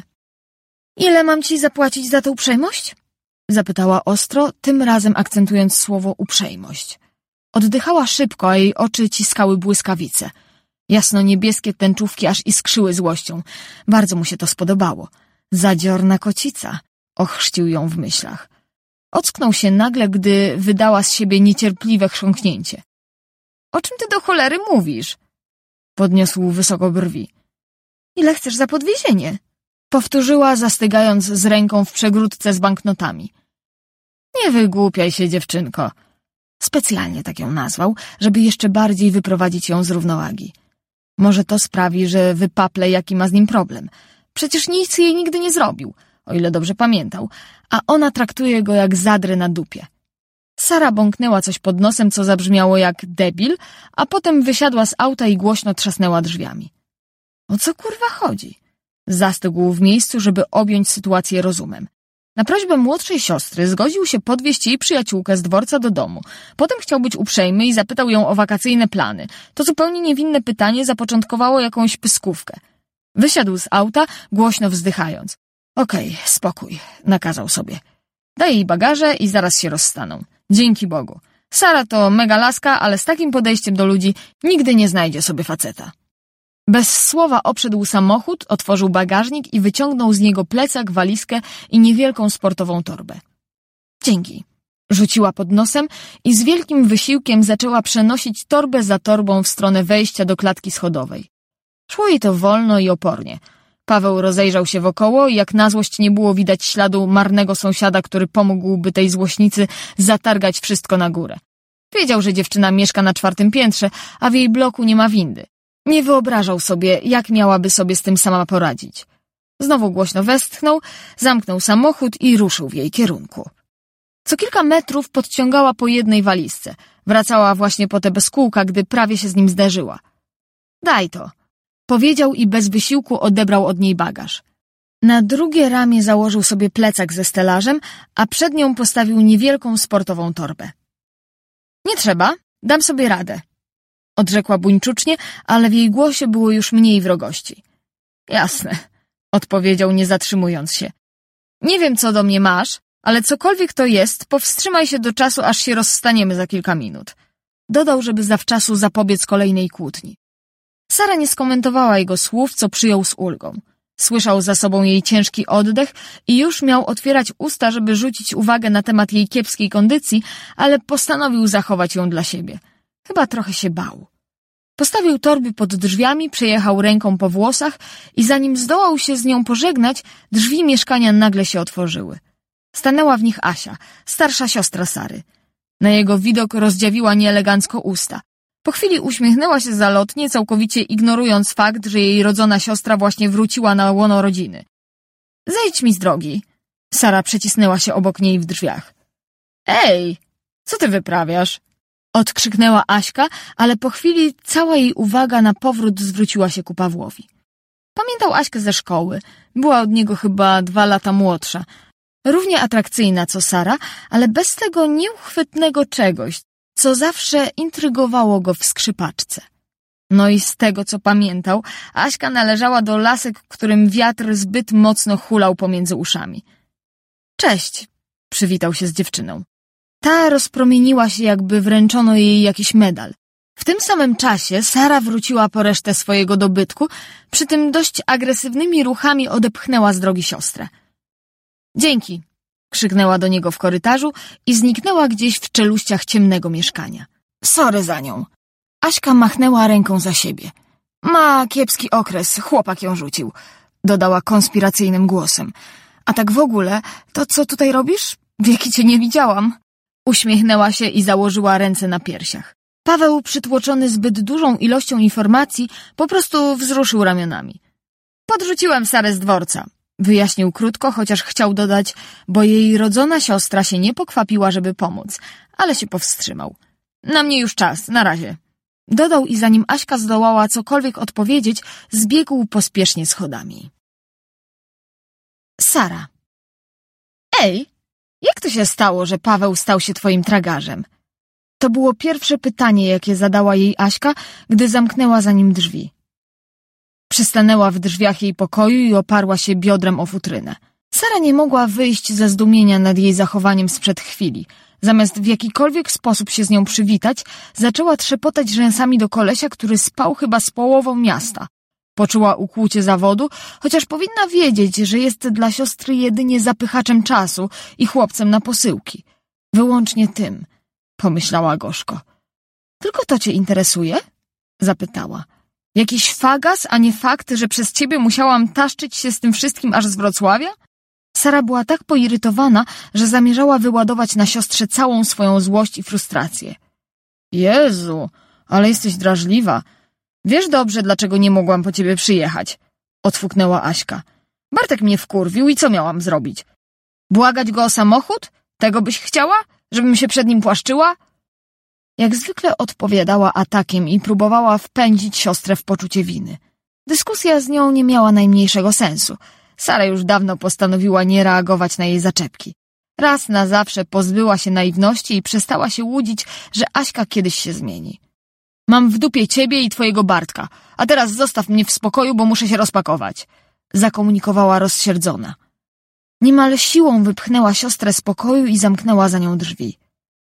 Ile mam ci zapłacić za tę uprzejmość? Zapytała ostro, tym razem akcentując słowo uprzejmość. Oddychała szybko, a jej oczy ciskały błyskawice. Jasno-niebieskie tęczówki aż iskrzyły złością. Bardzo mu się to spodobało. Zadziorna kocica, ochrzcił ją w myślach. Ocknął się nagle, gdy wydała z siebie niecierpliwe chrząknięcie. O czym ty do cholery mówisz? Podniósł wysoko brwi. Ile chcesz za podwiezienie? Powtórzyła, zastygając z ręką w przegródce z banknotami. Nie wygłupiaj się, dziewczynko. Specjalnie tak ją nazwał, żeby jeszcze bardziej wyprowadzić ją z równowagi. Może to sprawi, że wypaple, jaki ma z nim problem. Przecież nic jej nigdy nie zrobił, o ile dobrze pamiętał, a ona traktuje go jak zadrę na dupie. Sara bąknęła coś pod nosem, co zabrzmiało jak debil, a potem wysiadła z auta i głośno trzasnęła drzwiami. O co kurwa chodzi? Zastygł w miejscu, żeby objąć sytuację rozumem. Na prośbę młodszej siostry zgodził się podwieźć jej przyjaciółkę z dworca do domu. Potem chciał być uprzejmy i zapytał ją o wakacyjne plany. To zupełnie niewinne pytanie zapoczątkowało jakąś pyskówkę. Wysiadł z auta, głośno wzdychając. Okej, spokój, nakazał sobie. Daj jej bagaże i zaraz się rozstaną. Dzięki Bogu. Sara to mega laska, ale z takim podejściem do ludzi nigdy nie znajdzie sobie faceta. Bez słowa obszedł samochód, otworzył bagażnik i wyciągnął z niego plecak, walizkę i niewielką sportową torbę. Dzięki. Rzuciła pod nosem i z wielkim wysiłkiem zaczęła przenosić torbę za torbą w stronę wejścia do klatki schodowej. Szło jej to wolno i opornie. Paweł rozejrzał się wokoło i jak na złość nie było widać śladu marnego sąsiada, który pomógłby tej złośnicy zatargać wszystko na górę. Wiedział, że dziewczyna mieszka na 4. piętrze, a w jej bloku nie ma windy. Nie wyobrażał sobie, jak miałaby sobie z tym sama poradzić. Znowu głośno westchnął, zamknął samochód i ruszył w jej kierunku. Co kilka metrów podciągała po jednej walizce. Wracała właśnie po te bez kółka, gdy prawie się z nim zderzyła. Daj to, powiedział i bez wysiłku odebrał od niej bagaż. Na drugie ramię założył sobie plecak ze stelażem, a przed nią postawił niewielką sportową torbę. Nie trzeba, dam sobie radę. Odrzekła buńczucznie, ale w jej głosie było już mniej wrogości. Jasne, odpowiedział, nie zatrzymując się. Nie wiem, co do mnie masz, ale cokolwiek to jest, powstrzymaj się do czasu, aż się rozstaniemy za kilka minut. Dodał, żeby zawczasu zapobiec kolejnej kłótni. Sara nie skomentowała jego słów, co przyjął z ulgą. Słyszał za sobą jej ciężki oddech i już miał otwierać usta, żeby rzucić uwagę na temat jej kiepskiej kondycji, ale postanowił zachować ją dla siebie. Chyba trochę się bał. Postawił torby pod drzwiami, przejechał ręką po włosach i zanim zdołał się z nią pożegnać, drzwi mieszkania nagle się otworzyły. Stanęła w nich Asia, starsza siostra Sary. Na jego widok rozdziawiła nieelegancko usta. Po chwili uśmiechnęła się zalotnie, całkowicie ignorując fakt, że jej rodzona siostra właśnie wróciła na łono rodziny. Zejdź mi z drogi. Sara przecisnęła się obok niej w drzwiach. Ej, co ty wyprawiasz? Odkrzyknęła Aśka, ale po chwili cała jej uwaga na powrót zwróciła się ku Pawłowi. Pamiętał Aśkę ze szkoły. Była od niego chyba 2 lata młodsza. Równie atrakcyjna co Sara, ale bez tego nieuchwytnego czegoś, co zawsze intrygowało go w skrzypaczce. No i z tego, co pamiętał, Aśka należała do lasek, którym wiatr zbyt mocno hulał pomiędzy uszami. Cześć, przywitał się z dziewczyną. Ta rozpromieniła się, jakby wręczono jej jakiś medal. W tym samym czasie Sara wróciła po resztę swojego dobytku, przy tym dość agresywnymi ruchami odepchnęła z drogi siostrę. Dzięki, krzyknęła do niego w korytarzu i zniknęła gdzieś w czeluściach ciemnego mieszkania. Sorry za nią. Aśka machnęła ręką za siebie. Ma kiepski okres, chłopak ją rzucił, dodała konspiracyjnym głosem. A tak w ogóle, to co tutaj robisz? Wieki cię nie widziałam. Uśmiechnęła się i założyła ręce na piersiach. Paweł, przytłoczony zbyt dużą ilością informacji, po prostu wzruszył ramionami. Podrzuciłem Sarę z dworca. Wyjaśnił krótko, chociaż chciał dodać, bo jej rodzona siostra się nie pokwapiła, żeby pomóc, ale się powstrzymał. Na mnie już czas, na razie. Dodał i zanim Aśka zdołała cokolwiek odpowiedzieć, zbiegł pospiesznie schodami. Sara. Ej, jak to się stało, że Paweł stał się twoim tragarzem? To było pierwsze pytanie, jakie zadała jej Aśka, gdy zamknęła za nim drzwi. Przystanęła w drzwiach jej pokoju i oparła się biodrem o futrynę. Sara nie mogła wyjść ze zdumienia nad jej zachowaniem sprzed chwili. Zamiast w jakikolwiek sposób się z nią przywitać, zaczęła trzepotać rzęsami do kolesia, który spał chyba z połową miasta. Poczuła ukłucie zawodu, chociaż powinna wiedzieć, że jest dla siostry jedynie zapychaczem czasu i chłopcem na posyłki. Wyłącznie tym, pomyślała gorzko. Tylko to cię interesuje? Zapytała. Jakiś fagas, a nie fakt, że przez ciebie musiałam taszczyć się z tym wszystkim aż z Wrocławia? Sara była tak poirytowana, że zamierzała wyładować na siostrze całą swoją złość i frustrację. Jezu, ale jesteś drażliwa. Wiesz dobrze, dlaczego nie mogłam po ciebie przyjechać, odfuknęła Aśka. Bartek mnie wkurwił i co miałam zrobić? Błagać go o samochód? Tego byś chciała? Żebym się przed nim płaszczyła? Jak zwykle odpowiadała atakiem i próbowała wpędzić siostrę w poczucie winy. Dyskusja z nią nie miała najmniejszego sensu. Sara już dawno postanowiła nie reagować na jej zaczepki. Raz na zawsze pozbyła się naiwności i przestała się łudzić, że Aśka kiedyś się zmieni. Mam w dupie ciebie i twojego Bartka, a teraz zostaw mnie w spokoju, bo muszę się rozpakować, zakomunikowała rozsierdzona. Niemal siłą wypchnęła siostrę z pokoju i zamknęła za nią drzwi.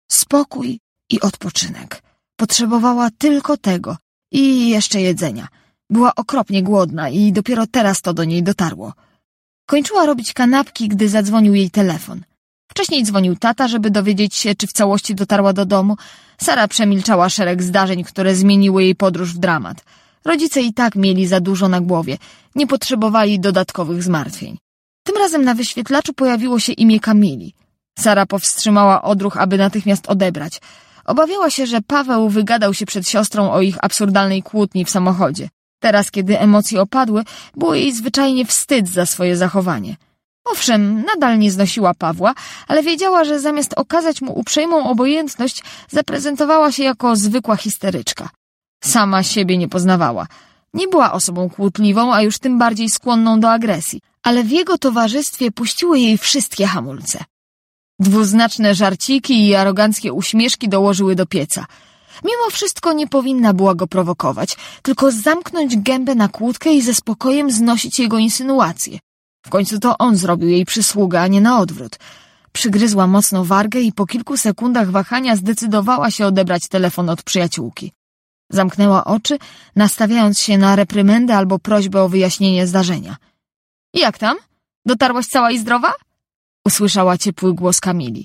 Spokój i odpoczynek. Potrzebowała tylko tego i jeszcze jedzenia. Była okropnie głodna i dopiero teraz to do niej dotarło. Kończyła robić kanapki, gdy zadzwonił jej telefon. Wcześniej dzwonił tata, żeby dowiedzieć się, czy w całości dotarła do domu. Sara przemilczała szereg zdarzeń, które zmieniły jej podróż w dramat. Rodzice i tak mieli za dużo na głowie. Nie potrzebowali dodatkowych zmartwień. Tym razem na wyświetlaczu pojawiło się imię Kamili. Sara powstrzymała odruch, aby natychmiast odebrać. Obawiała się, że Paweł wygadał się przed siostrą o ich absurdalnej kłótni w samochodzie. Teraz, kiedy emocje opadły, było jej zwyczajnie wstyd za swoje zachowanie. Owszem, nadal nie znosiła Pawła, ale wiedziała, że zamiast okazać mu uprzejmą obojętność, zaprezentowała się jako zwykła histeryczka. Sama siebie nie poznawała. Nie była osobą kłótliwą, a już tym bardziej skłonną do agresji, ale w jego towarzystwie puściły jej wszystkie hamulce. Dwuznaczne żarciki i aroganckie uśmieszki dołożyły do pieca. Mimo wszystko nie powinna była go prowokować, tylko zamknąć gębę na kłódkę i ze spokojem znosić jego insynuacje. W końcu to on zrobił jej przysługę, a nie na odwrót. Przygryzła mocno wargę i po kilku sekundach wahania zdecydowała się odebrać telefon od przyjaciółki. Zamknęła oczy, nastawiając się na reprymendę albo prośbę o wyjaśnienie zdarzenia. — Jak tam? Dotarłaś cała i zdrowa? — usłyszała ciepły głos Kamili.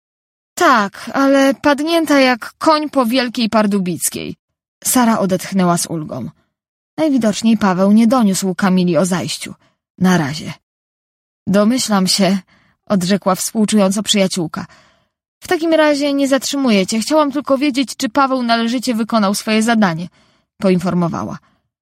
— Tak, ale padnięta jak koń po Wielkiej Pardubickiej. Sara odetchnęła z ulgą. Najwidoczniej Paweł nie doniósł Kamili o zajściu. Na razie. Domyślam się, odrzekła współczująco przyjaciółka. W takim razie nie zatrzymuję cię. Chciałam tylko wiedzieć, czy Paweł należycie wykonał swoje zadanie, poinformowała.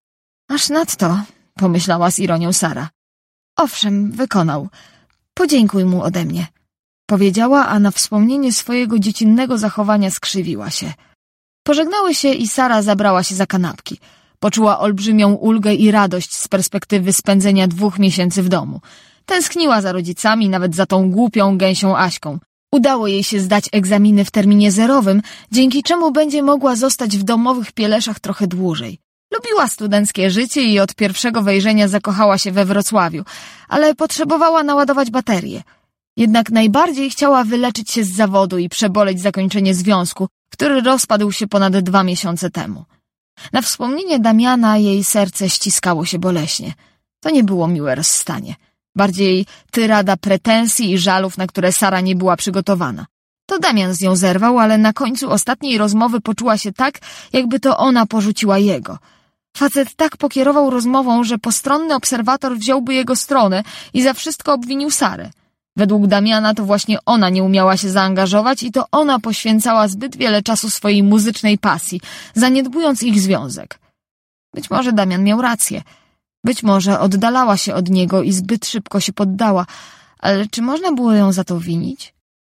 Aż nadto, pomyślała z ironią Sara. Owszem, wykonał. Podziękuj mu ode mnie, powiedziała, a na wspomnienie swojego dziecinnego zachowania skrzywiła się. Pożegnały się i Sara zabrała się za kanapki. Poczuła olbrzymią ulgę i radość z perspektywy spędzenia 2 miesięcy w domu. Tęskniła za rodzicami, nawet za tą głupią gęsią Aśką. Udało jej się zdać egzaminy w terminie zerowym, dzięki czemu będzie mogła zostać w domowych Pieleszach trochę dłużej. Lubiła studenckie życie i od pierwszego wejrzenia zakochała się we Wrocławiu, ale potrzebowała naładować baterię. Jednak najbardziej chciała wyleczyć się z zawodu i przeboleć zakończenie związku, który rozpadł się ponad 2 miesiące temu. Na wspomnienie Damiana jej serce ściskało się boleśnie. To nie było miłe rozstanie. Bardziej tyrada pretensji i żalów, na które Sara nie była przygotowana. To Damian z nią zerwał, ale na końcu ostatniej rozmowy poczuła się tak, jakby to ona porzuciła jego. Facet tak pokierował rozmową, że postronny obserwator wziąłby jego stronę i za wszystko obwinił Sarę. Według Damiana to właśnie ona nie umiała się zaangażować i to ona poświęcała zbyt wiele czasu swojej muzycznej pasji, zaniedbując ich związek. Być może Damian miał rację. Być może oddalała się od niego i zbyt szybko się poddała, ale czy można było ją za to winić?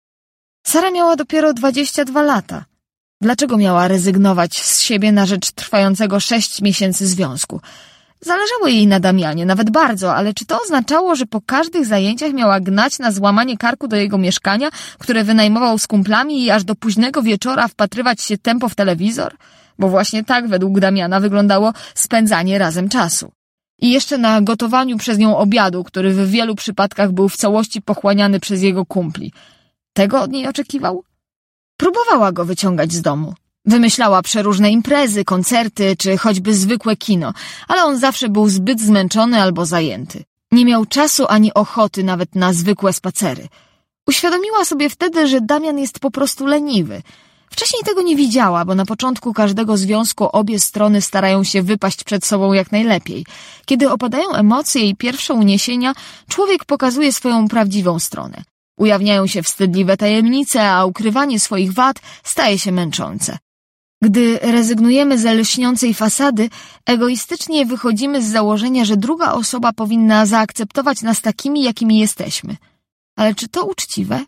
Sara miała dopiero 22 lata. Dlaczego miała rezygnować z siebie na rzecz trwającego 6 miesięcy związku? Zależało jej na Damianie, nawet bardzo, ale czy to oznaczało, że po każdych zajęciach miała gnać na złamanie karku do jego mieszkania, które wynajmował z kumplami i aż do późnego wieczora wpatrywać się tempo w telewizor? Bo właśnie tak według Damiana wyglądało spędzanie razem czasu. I jeszcze na gotowaniu przez nią obiadu, który w wielu przypadkach był w całości pochłaniany przez jego kumpli. Tego od niej oczekiwał? Próbowała go wyciągać z domu. Wymyślała przeróżne imprezy, koncerty czy choćby zwykłe kino, ale on zawsze był zbyt zmęczony albo zajęty. Nie miał czasu ani ochoty nawet na zwykłe spacery. Uświadomiła sobie wtedy, że Damian jest po prostu leniwy. Wcześniej tego nie widziała, bo na początku każdego związku obie strony starają się wypaść przed sobą jak najlepiej. Kiedy opadają emocje i pierwsze uniesienia, człowiek pokazuje swoją prawdziwą stronę. Ujawniają się wstydliwe tajemnice, a ukrywanie swoich wad staje się męczące. Gdy rezygnujemy ze lśniącej fasady, egoistycznie wychodzimy z założenia, że druga osoba powinna zaakceptować nas takimi, jakimi jesteśmy. Ale czy to uczciwe?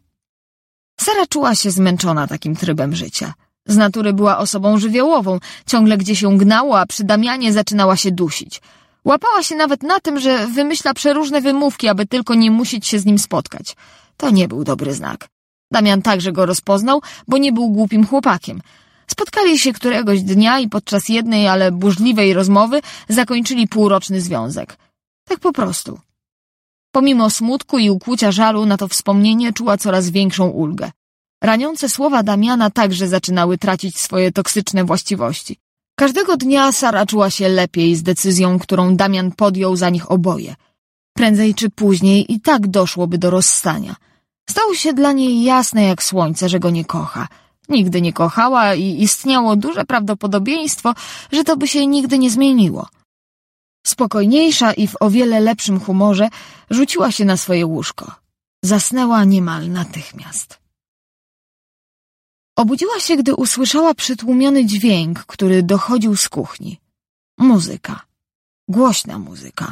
Sara czuła się zmęczona takim trybem życia. Z natury była osobą żywiołową, ciągle gdzieś ją gnało, a przy Damianie zaczynała się dusić. Łapała się nawet na tym, że wymyśla przeróżne wymówki, aby tylko nie musieć się z nim spotkać. To nie był dobry znak. Damian także go rozpoznał, bo nie był głupim chłopakiem. Spotkali się któregoś dnia i podczas jednej, ale burzliwej rozmowy zakończyli półroczny związek. Tak po prostu. Pomimo smutku i ukłucia żalu na to wspomnienie czuła coraz większą ulgę. Raniące słowa Damiana także zaczynały tracić swoje toksyczne właściwości. Każdego dnia Sara czuła się lepiej z decyzją, którą Damian podjął za nich oboje. Prędzej czy później i tak doszłoby do rozstania. Stało się dla niej jasne jak słońce, że go nie kocha. Nigdy nie kochała i istniało duże prawdopodobieństwo, że to by się nigdy nie zmieniło. Spokojniejsza i w o wiele lepszym humorze rzuciła się na swoje łóżko. Zasnęła niemal natychmiast. Obudziła się, gdy usłyszała przytłumiony dźwięk, który dochodził z kuchni. Muzyka. Głośna muzyka.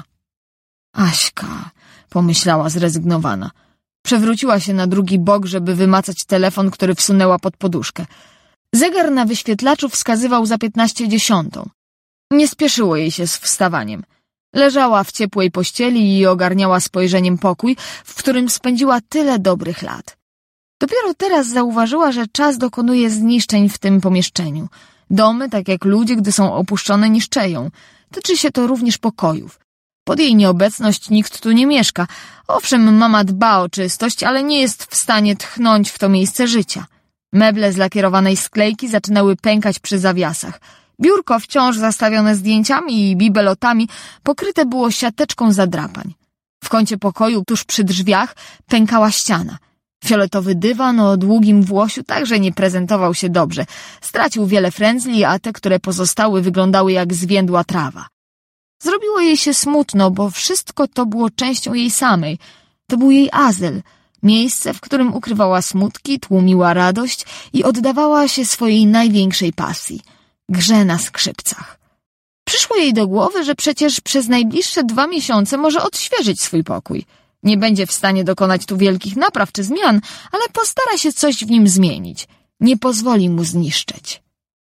Aśka, pomyślała zrezygnowana. Przewróciła się na drugi bok, żeby wymacać telefon, który wsunęła pod poduszkę. Zegar na wyświetlaczu wskazywał za 15:10. Nie spieszyło jej się z wstawaniem. Leżała w ciepłej pościeli i ogarniała spojrzeniem pokój, w którym spędziła tyle dobrych lat. Dopiero teraz zauważyła, że czas dokonuje zniszczeń w tym pomieszczeniu. Domy, tak jak ludzie, gdy są opuszczone, niszczeją. Tyczy się to również pokojów. Pod jej nieobecność nikt tu nie mieszka. Owszem, mama dba o czystość, ale nie jest w stanie tchnąć w to miejsce życia. Meble z lakierowanej sklejki zaczynały pękać przy zawiasach. Biurko, wciąż zastawione zdjęciami i bibelotami, pokryte było siateczką zadrapań. W kącie pokoju, tuż przy drzwiach, pękała ściana. Fioletowy dywan o długim włosiu także nie prezentował się dobrze. Stracił wiele frędzli, a te, które pozostały, wyglądały jak zwiędła trawa. Zrobiło jej się smutno, bo wszystko to było częścią jej samej. To był jej azyl, miejsce, w którym ukrywała smutki, tłumiła radość i oddawała się swojej największej pasji – grze na skrzypcach. Przyszło jej do głowy, że przecież przez najbliższe 2 miesiące może odświeżyć swój pokój. Nie będzie w stanie dokonać tu wielkich napraw czy zmian, ale postara się coś w nim zmienić. Nie pozwoli mu zniszczyć.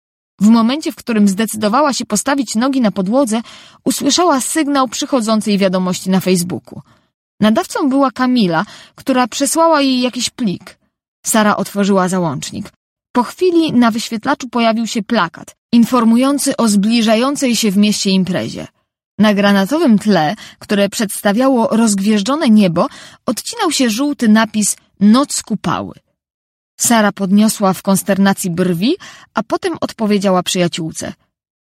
W momencie, w którym zdecydowała się postawić nogi na podłodze, usłyszała sygnał przychodzącej wiadomości na Facebooku. Nadawcą była Kamila, która przesłała jej jakiś plik. Sara otworzyła załącznik. Po chwili na wyświetlaczu pojawił się plakat, informujący o zbliżającej się w mieście imprezie. Na granatowym tle, które przedstawiało rozgwieżdżone niebo, odcinał się żółty napis „Noc kupały”. Sara podniosła w konsternacji brwi, a potem odpowiedziała przyjaciółce.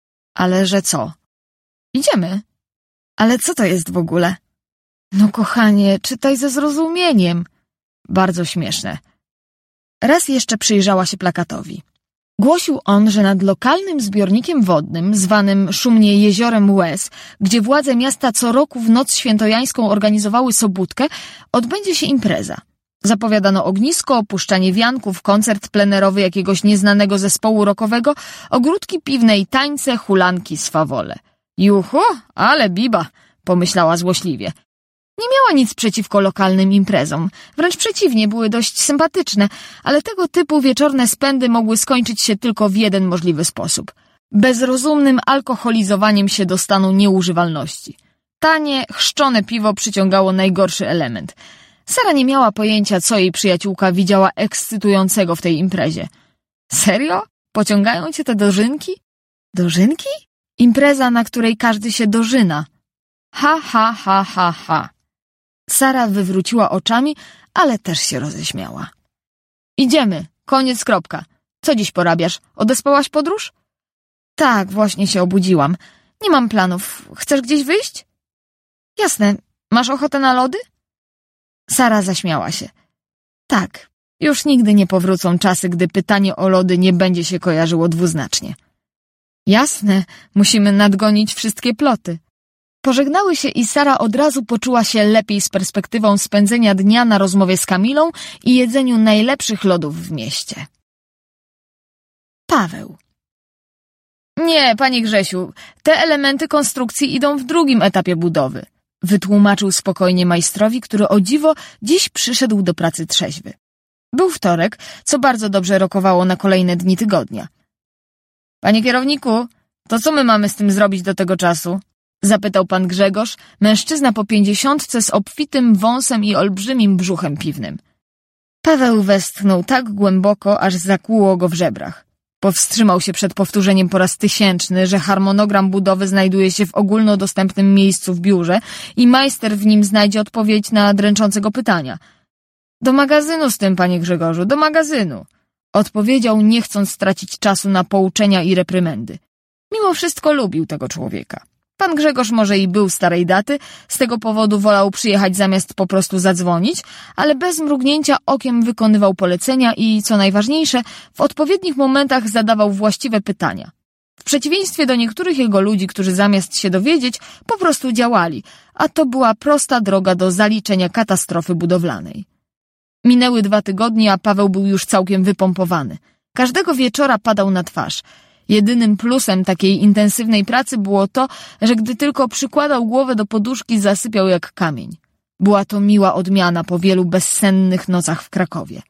Ale że co? Idziemy. Ale co to jest w ogóle? No kochanie, czytaj ze zrozumieniem. Bardzo śmieszne. Raz jeszcze przyjrzała się plakatowi. Głosił on, że nad lokalnym zbiornikiem wodnym, zwanym szumnie Jeziorem Łez, gdzie władze miasta co roku w noc świętojańską organizowały sobótkę, odbędzie się impreza. Zapowiadano ognisko, opuszczanie wianków, koncert plenerowy jakiegoś nieznanego zespołu rockowego, ogródki piwne i tańce, hulanki, swawole. Juhu, ale biba, pomyślała złośliwie. Nie miała nic przeciwko lokalnym imprezom. Wręcz przeciwnie, były dość sympatyczne, ale tego typu wieczorne spędy mogły skończyć się tylko w jeden możliwy sposób. Bezrozumnym alkoholizowaniem się do stanu nieużywalności. Tanie, chrzczone piwo przyciągało najgorszy element. Sara nie miała pojęcia, co jej przyjaciółka widziała ekscytującego w tej imprezie. Serio? Pociągają cię te dożynki? Dożynki? Impreza, na której każdy się dożyna. Ha, ha, ha, ha, ha. Sara wywróciła oczami, ale też się roześmiała. Idziemy, koniec, kropka. Co dziś porabiasz? Odespałaś podróż? Tak, właśnie się obudziłam. Nie mam planów. Chcesz gdzieś wyjść? Jasne. Masz ochotę na lody? Sara zaśmiała się. Tak, już nigdy nie powrócą czasy, gdy pytanie o lody nie będzie się kojarzyło dwuznacznie. Jasne, musimy nadgonić wszystkie ploty. Pożegnały się i Sara od razu poczuła się lepiej z perspektywą spędzenia dnia na rozmowie z Kamilą i jedzeniu najlepszych lodów w mieście. Paweł. Nie, panie Grzesiu, te elementy konstrukcji idą w drugim etapie budowy, wytłumaczył spokojnie majstrowi, który o dziwo dziś przyszedł do pracy trzeźwy. Był wtorek, co bardzo dobrze rokowało na kolejne dni tygodnia. Panie kierowniku, to co my mamy z tym zrobić do tego czasu? Zapytał pan Grzegorz, mężczyzna po 50 z obfitym wąsem i olbrzymim brzuchem piwnym. Paweł westchnął tak głęboko, aż zakłuło go w żebrach. Powstrzymał się przed powtórzeniem po raz 1000, że harmonogram budowy znajduje się w ogólnodostępnym miejscu w biurze i majster w nim znajdzie odpowiedź na dręczącego pytania. Do magazynu z tym, panie Grzegorzu, do magazynu. Odpowiedział, nie chcąc stracić czasu na pouczenia i reprymendy. Mimo wszystko lubił tego człowieka. Pan Grzegorz może i był starej daty, z tego powodu wolał przyjechać zamiast po prostu zadzwonić, ale bez mrugnięcia okiem wykonywał polecenia i, co najważniejsze, w odpowiednich momentach zadawał właściwe pytania. W przeciwieństwie do niektórych jego ludzi, którzy zamiast się dowiedzieć, po prostu działali, a to była prosta droga do zaliczenia katastrofy budowlanej. Minęły 2 tygodnie, a Paweł był już całkiem wypompowany. Każdego wieczora padał na twarz. Jedynym plusem takiej intensywnej pracy było to, że gdy tylko przykładał głowę do poduszki, zasypiał jak kamień. Była to miła odmiana po wielu bezsennych nocach w Krakowie.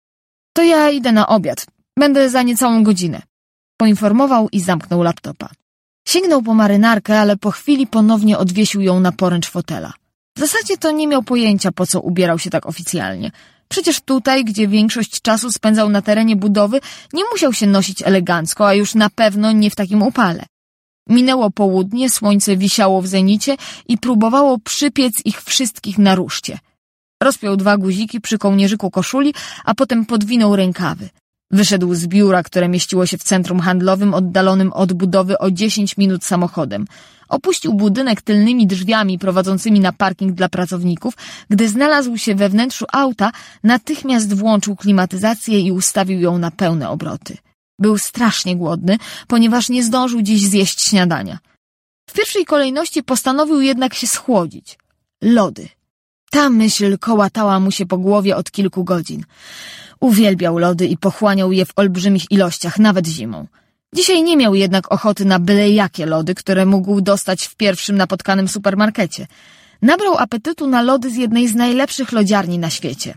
To ja idę na obiad. Będę za niecałą godzinę. Poinformował i zamknął laptopa. Sięgnął po marynarkę, ale po chwili ponownie odwiesił ją na poręcz fotela. W zasadzie to nie miał pojęcia, po co ubierał się tak oficjalnie. Przecież tutaj, gdzie większość czasu spędzał na terenie budowy, nie musiał się nosić elegancko, a już na pewno nie w takim upale. Minęło południe, słońce wisiało w zenicie i próbowało przypiec ich wszystkich na ruszcie. Rozpiął 2 guziki przy kołnierzyku koszuli, a potem podwinął rękawy. Wyszedł z biura, które mieściło się w centrum handlowym oddalonym od budowy o 10 minut samochodem. Opuścił budynek tylnymi drzwiami prowadzącymi na parking dla pracowników. Gdy znalazł się we wnętrzu auta, natychmiast włączył klimatyzację i ustawił ją na pełne obroty. Był strasznie głodny, ponieważ nie zdążył dziś zjeść śniadania. W pierwszej kolejności postanowił jednak się schłodzić. Lody. Ta myśl kołatała mu się po głowie od kilku godzin. Uwielbiał lody i pochłaniał je w olbrzymich ilościach, nawet zimą. Dzisiaj nie miał jednak ochoty na byle jakie lody, które mógł dostać w pierwszym napotkanym supermarkecie. Nabrał apetytu na lody z jednej z najlepszych lodziarni na świecie.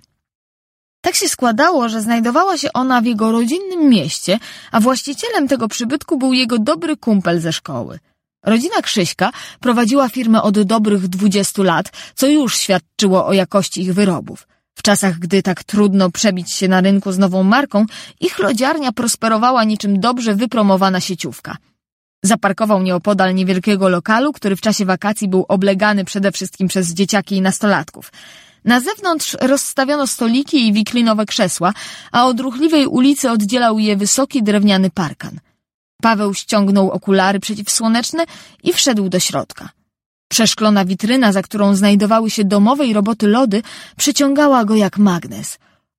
Tak się składało, że znajdowała się ona w jego rodzinnym mieście, a właścicielem tego przybytku był jego dobry kumpel ze szkoły. Rodzina Krzyśka prowadziła firmę od dobrych 20 lat, co już świadczyło o jakości ich wyrobów. W czasach, gdy tak trudno przebić się na rynku z nową marką, ich lodziarnia prosperowała niczym dobrze wypromowana sieciówka. Zaparkował nieopodal niewielkiego lokalu, który w czasie wakacji był oblegany przede wszystkim przez dzieciaki i nastolatków. Na zewnątrz rozstawiono stoliki i wiklinowe krzesła, a od ruchliwej ulicy oddzielał je wysoki drewniany parkan. Paweł ściągnął okulary przeciwsłoneczne i wszedł do środka. Przeszklona witryna, za którą znajdowały się domowej roboty lody, przyciągała go jak magnes.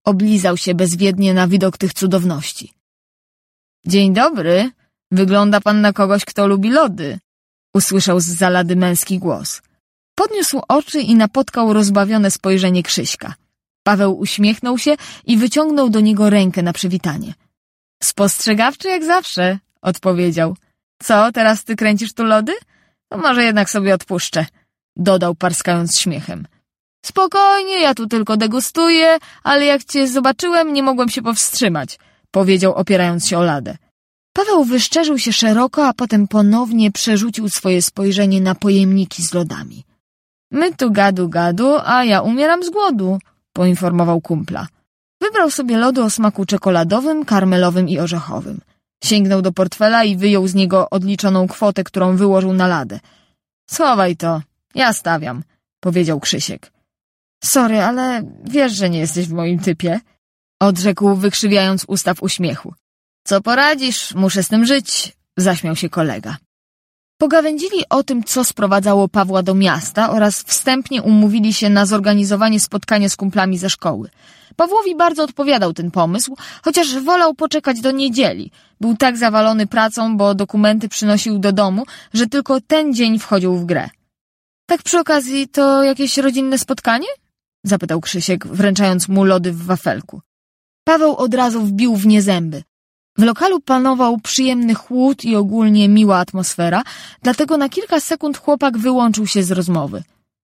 Oblizał się bezwiednie na widok tych cudowności. Dzień dobry, wygląda pan na kogoś, kto lubi lody, usłyszał z zalady męski głos. Podniósł oczy i napotkał rozbawione spojrzenie Krzyśka. Paweł uśmiechnął się i wyciągnął do niego rękę na przywitanie. Spostrzegawczy jak zawsze, odpowiedział. Co, teraz ty kręcisz tu lody? To może jednak sobie odpuszczę, dodał parskając śmiechem. Spokojnie, ja tu tylko degustuję, ale jak cię zobaczyłem, nie mogłem się powstrzymać, powiedział opierając się o ladę. Paweł wyszczerzył się szeroko, a potem ponownie przerzucił swoje spojrzenie na pojemniki z lodami. My tu gadu, a ja umieram z głodu, poinformował kumpla. Wybrał sobie lody o smaku czekoladowym, karmelowym i orzechowym. Sięgnął do portfela i wyjął z niego odliczoną kwotę, którą wyłożył na ladę. Schowaj to, ja stawiam, powiedział Krzysiek. Sorry, ale wiesz, że nie jesteś w moim typie, odrzekł, wykrzywiając usta w uśmiechu. Co poradzisz, muszę z tym żyć, zaśmiał się kolega. Pogawędzili o tym, co sprowadzało Pawła do miasta oraz wstępnie umówili się na zorganizowanie spotkania z kumplami ze szkoły. Pawłowi bardzo odpowiadał ten pomysł, chociaż wolał poczekać do niedzieli. Był tak zawalony pracą, bo dokumenty przynosił do domu, że tylko ten dzień wchodził w grę. Tak przy okazji, to jakieś rodzinne spotkanie? Zapytał Krzysiek, wręczając mu lody w wafelku. Paweł od razu wbił w nie zęby. W lokalu panował przyjemny chłód i ogólnie miła atmosfera, dlatego na kilka sekund chłopak wyłączył się z rozmowy.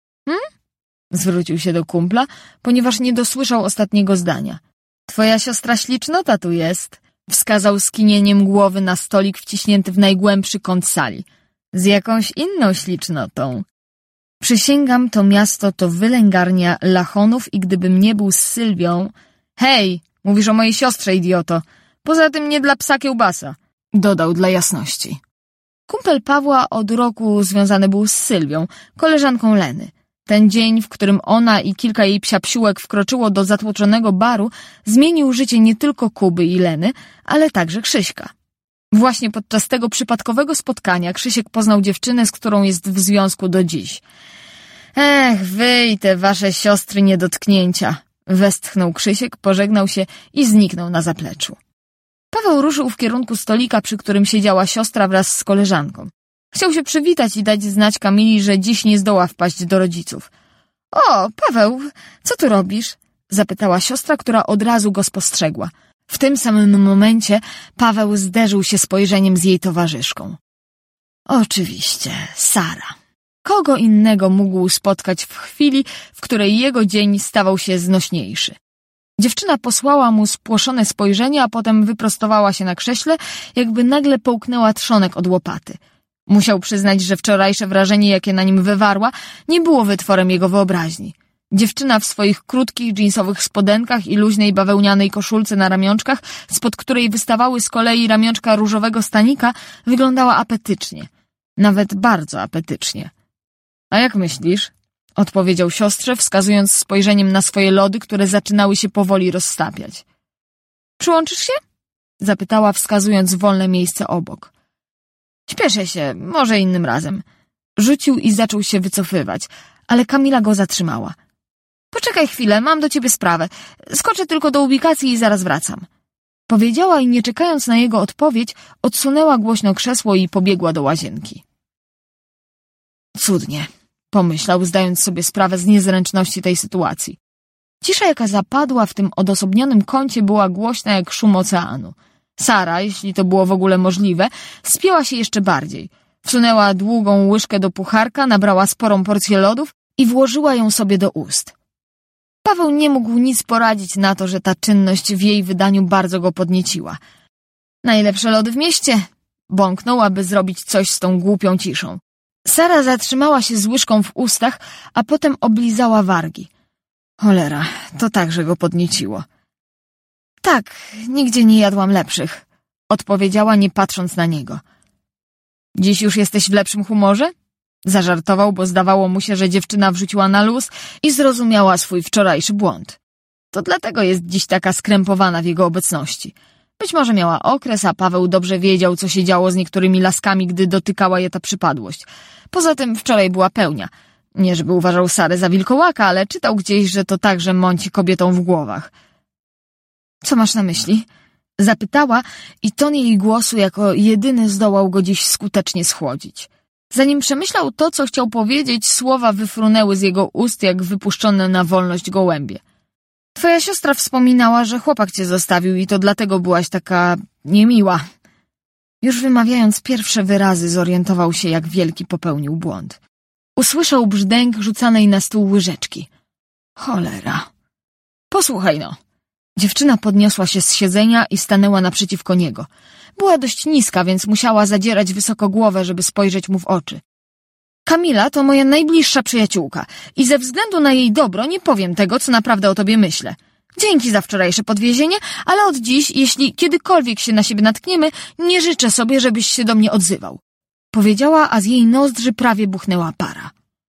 Zwrócił się do kumpla, ponieważ nie dosłyszał ostatniego zdania. Twoja siostra ślicznota tu jest, wskazał skinieniem głowy na stolik wciśnięty w najgłębszy kąt sali. Z jakąś inną ślicznotą. Przysięgam, to miasto to wylęgarnia Lachonów i gdybym nie był z Sylwią... Hej, mówisz o mojej siostrze, idioto. Poza tym nie dla psa kiełbasa, dodał dla jasności. Kumpel Pawła od roku związany był z Sylwią, koleżanką Leny. Ten dzień, w którym ona i kilka jej psiapsiółek wkroczyło do zatłoczonego baru, zmienił życie nie tylko Kuby i Leny, ale także Krzyśka. Właśnie podczas tego przypadkowego spotkania Krzysiek poznał dziewczynę, z którą jest w związku do dziś. Ech, wy i te wasze siostry niedotknięcia, westchnął Krzysiek, pożegnał się i zniknął na zapleczu. Paweł ruszył w kierunku stolika, przy którym siedziała siostra wraz z koleżanką. Chciał się przywitać i dać znać Kamili, że dziś nie zdoła wpaść do rodziców. O, Paweł, co tu robisz? Zapytała siostra, która od razu go spostrzegła. W tym samym momencie Paweł zderzył się spojrzeniem z jej towarzyszką. Oczywiście, Sara. Kogo innego mógł spotkać w chwili, w której jego dzień stawał się znośniejszy? Dziewczyna posłała mu spłoszone spojrzenie, a potem wyprostowała się na krześle, jakby nagle połknęła trzonek od łopaty. Musiał przyznać, że wczorajsze wrażenie, jakie na nim wywarła, nie było wytworem jego wyobraźni. Dziewczyna w swoich krótkich dżinsowych spodenkach i luźnej bawełnianej koszulce na ramionczkach, spod której wystawały z kolei ramionczka różowego stanika, wyglądała apetycznie. Nawet bardzo apetycznie. A jak myślisz? Odpowiedział siostrze, wskazując spojrzeniem na swoje lody, które zaczynały się powoli roztapiać. Przyłączysz się? Zapytała, wskazując wolne miejsce obok. Śpieszę się, może innym razem. Rzucił i zaczął się wycofywać, ale Kamila go zatrzymała. Poczekaj chwilę, mam do ciebie sprawę. Skoczę tylko do ubikacji i zaraz wracam. Powiedziała i nie czekając na jego odpowiedź, odsunęła głośno krzesło i pobiegła do łazienki. Cudnie, pomyślał, zdając sobie sprawę z niezręczności tej sytuacji. Cisza, jaka zapadła w tym odosobnionym kącie, była głośna jak szum oceanu. Sara, jeśli to było w ogóle możliwe, spięła się jeszcze bardziej. Wsunęła długą łyżkę do pucharka, nabrała sporą porcję lodów i włożyła ją sobie do ust. Paweł nie mógł nic poradzić na to, że ta czynność w jej wydaniu bardzo go podnieciła. Najlepsze lody w mieście, bąknął, aby zrobić coś z tą głupią ciszą. Sara zatrzymała się z łyżką w ustach, a potem oblizała wargi. Cholera, to także go podnieciło. Tak, nigdzie nie jadłam lepszych, odpowiedziała, nie patrząc na niego. Dziś już jesteś w lepszym humorze? Zażartował, bo zdawało mu się, że dziewczyna wrzuciła na luz i zrozumiała swój wczorajszy błąd. To dlatego jest dziś taka skrępowana w jego obecności. Być może miała okres, a Paweł dobrze wiedział, co się działo z niektórymi laskami, gdy dotykała je ta przypadłość. Poza tym wczoraj była pełnia. Nie żeby uważał Sarę za wilkołaka, ale czytał gdzieś, że to także mąci kobietom w głowach. Co masz na myśli? Zapytała i ton jej głosu jako jedyny zdołał go dziś skutecznie schłodzić. Zanim przemyślał to, co chciał powiedzieć, słowa wyfrunęły z jego ust jak wypuszczone na wolność gołębie. Twoja siostra wspominała, że chłopak cię zostawił i to dlatego byłaś taka niemiła. Już wymawiając pierwsze wyrazy zorientował się, jak wielki popełnił błąd. Usłyszał brzdęk rzucanej na stół łyżeczki. Cholera. Posłuchaj no. Dziewczyna podniosła się z siedzenia i stanęła naprzeciwko niego. Była dość niska, więc musiała zadzierać wysoko głowę, żeby spojrzeć mu w oczy. Kamila to moja najbliższa przyjaciółka i ze względu na jej dobro nie powiem tego, co naprawdę o tobie myślę. Dzięki za wczorajsze podwiezienie, ale od dziś, jeśli kiedykolwiek się na siebie natkniemy, nie życzę sobie, żebyś się do mnie odzywał. Powiedziała, a z jej nozdrzy prawie buchnęła para.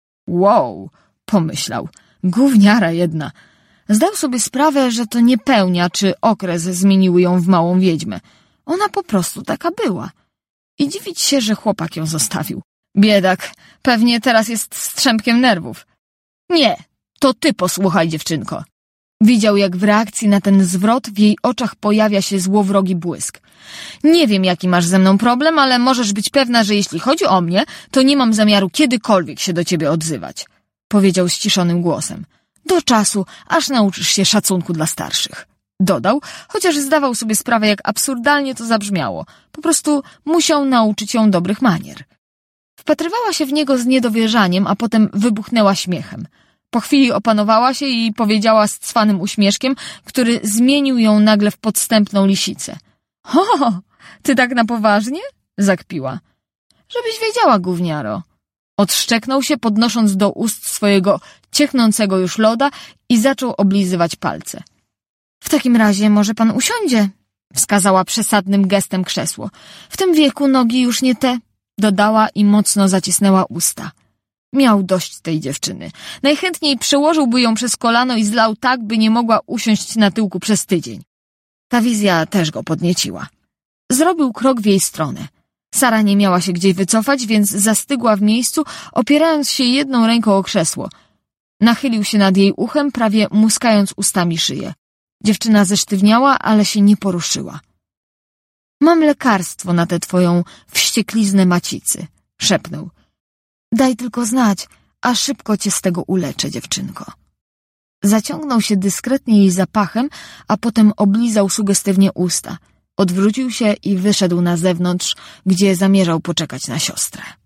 Wow, pomyślał, gówniara jedna. Zdał sobie sprawę, że to nie pełnia czy okres zmieniły ją w małą wiedźmę. Ona po prostu taka była. I dziwić się, że chłopak ją zostawił. Biedak, pewnie teraz jest strzępkiem nerwów. Nie, to ty posłuchaj, dziewczynko. Widział, jak w reakcji na ten zwrot w jej oczach pojawia się złowrogi błysk. Nie wiem, jaki masz ze mną problem, ale możesz być pewna, że jeśli chodzi o mnie, to nie mam zamiaru kiedykolwiek się do ciebie odzywać. Powiedział ściszonym głosem. Do czasu, aż nauczysz się szacunku dla starszych. Dodał, chociaż zdawał sobie sprawę, jak absurdalnie to zabrzmiało. Po prostu musiał nauczyć ją dobrych manier. Wpatrywała się w niego z niedowierzaniem, a potem wybuchnęła śmiechem. Po chwili opanowała się i powiedziała z cwanym uśmieszkiem, który zmienił ją nagle w podstępną lisicę. — O, ty tak na poważnie? — zakpiła. — Żebyś wiedziała, gówniaro. Odszczeknął się, podnosząc do ust swojego ciechnącego już loda i zaczął oblizywać palce. — W takim razie może pan usiądzie? — wskazała przesadnym gestem krzesło. — W tym wieku nogi już nie te — dodała i mocno zacisnęła usta. Miał dość tej dziewczyny. Najchętniej przełożyłby ją przez kolano i zlał tak, by nie mogła usiąść na tyłku przez tydzień. Ta wizja też go podnieciła. Zrobił krok w jej stronę. Sara nie miała się gdzie wycofać, więc zastygła w miejscu, opierając się jedną ręką o krzesło. Nachylił się nad jej uchem, prawie muskając ustami szyję. Dziewczyna zesztywniała, ale się nie poruszyła. — Mam lekarstwo na tę twoją wściekliznę macicy — szepnął. — Daj tylko znać, a szybko cię z tego uleczę, dziewczynko. Zaciągnął się dyskretnie jej zapachem, a potem oblizał sugestywnie usta. Odwrócił się i wyszedł na zewnątrz, gdzie zamierzał poczekać na siostrę.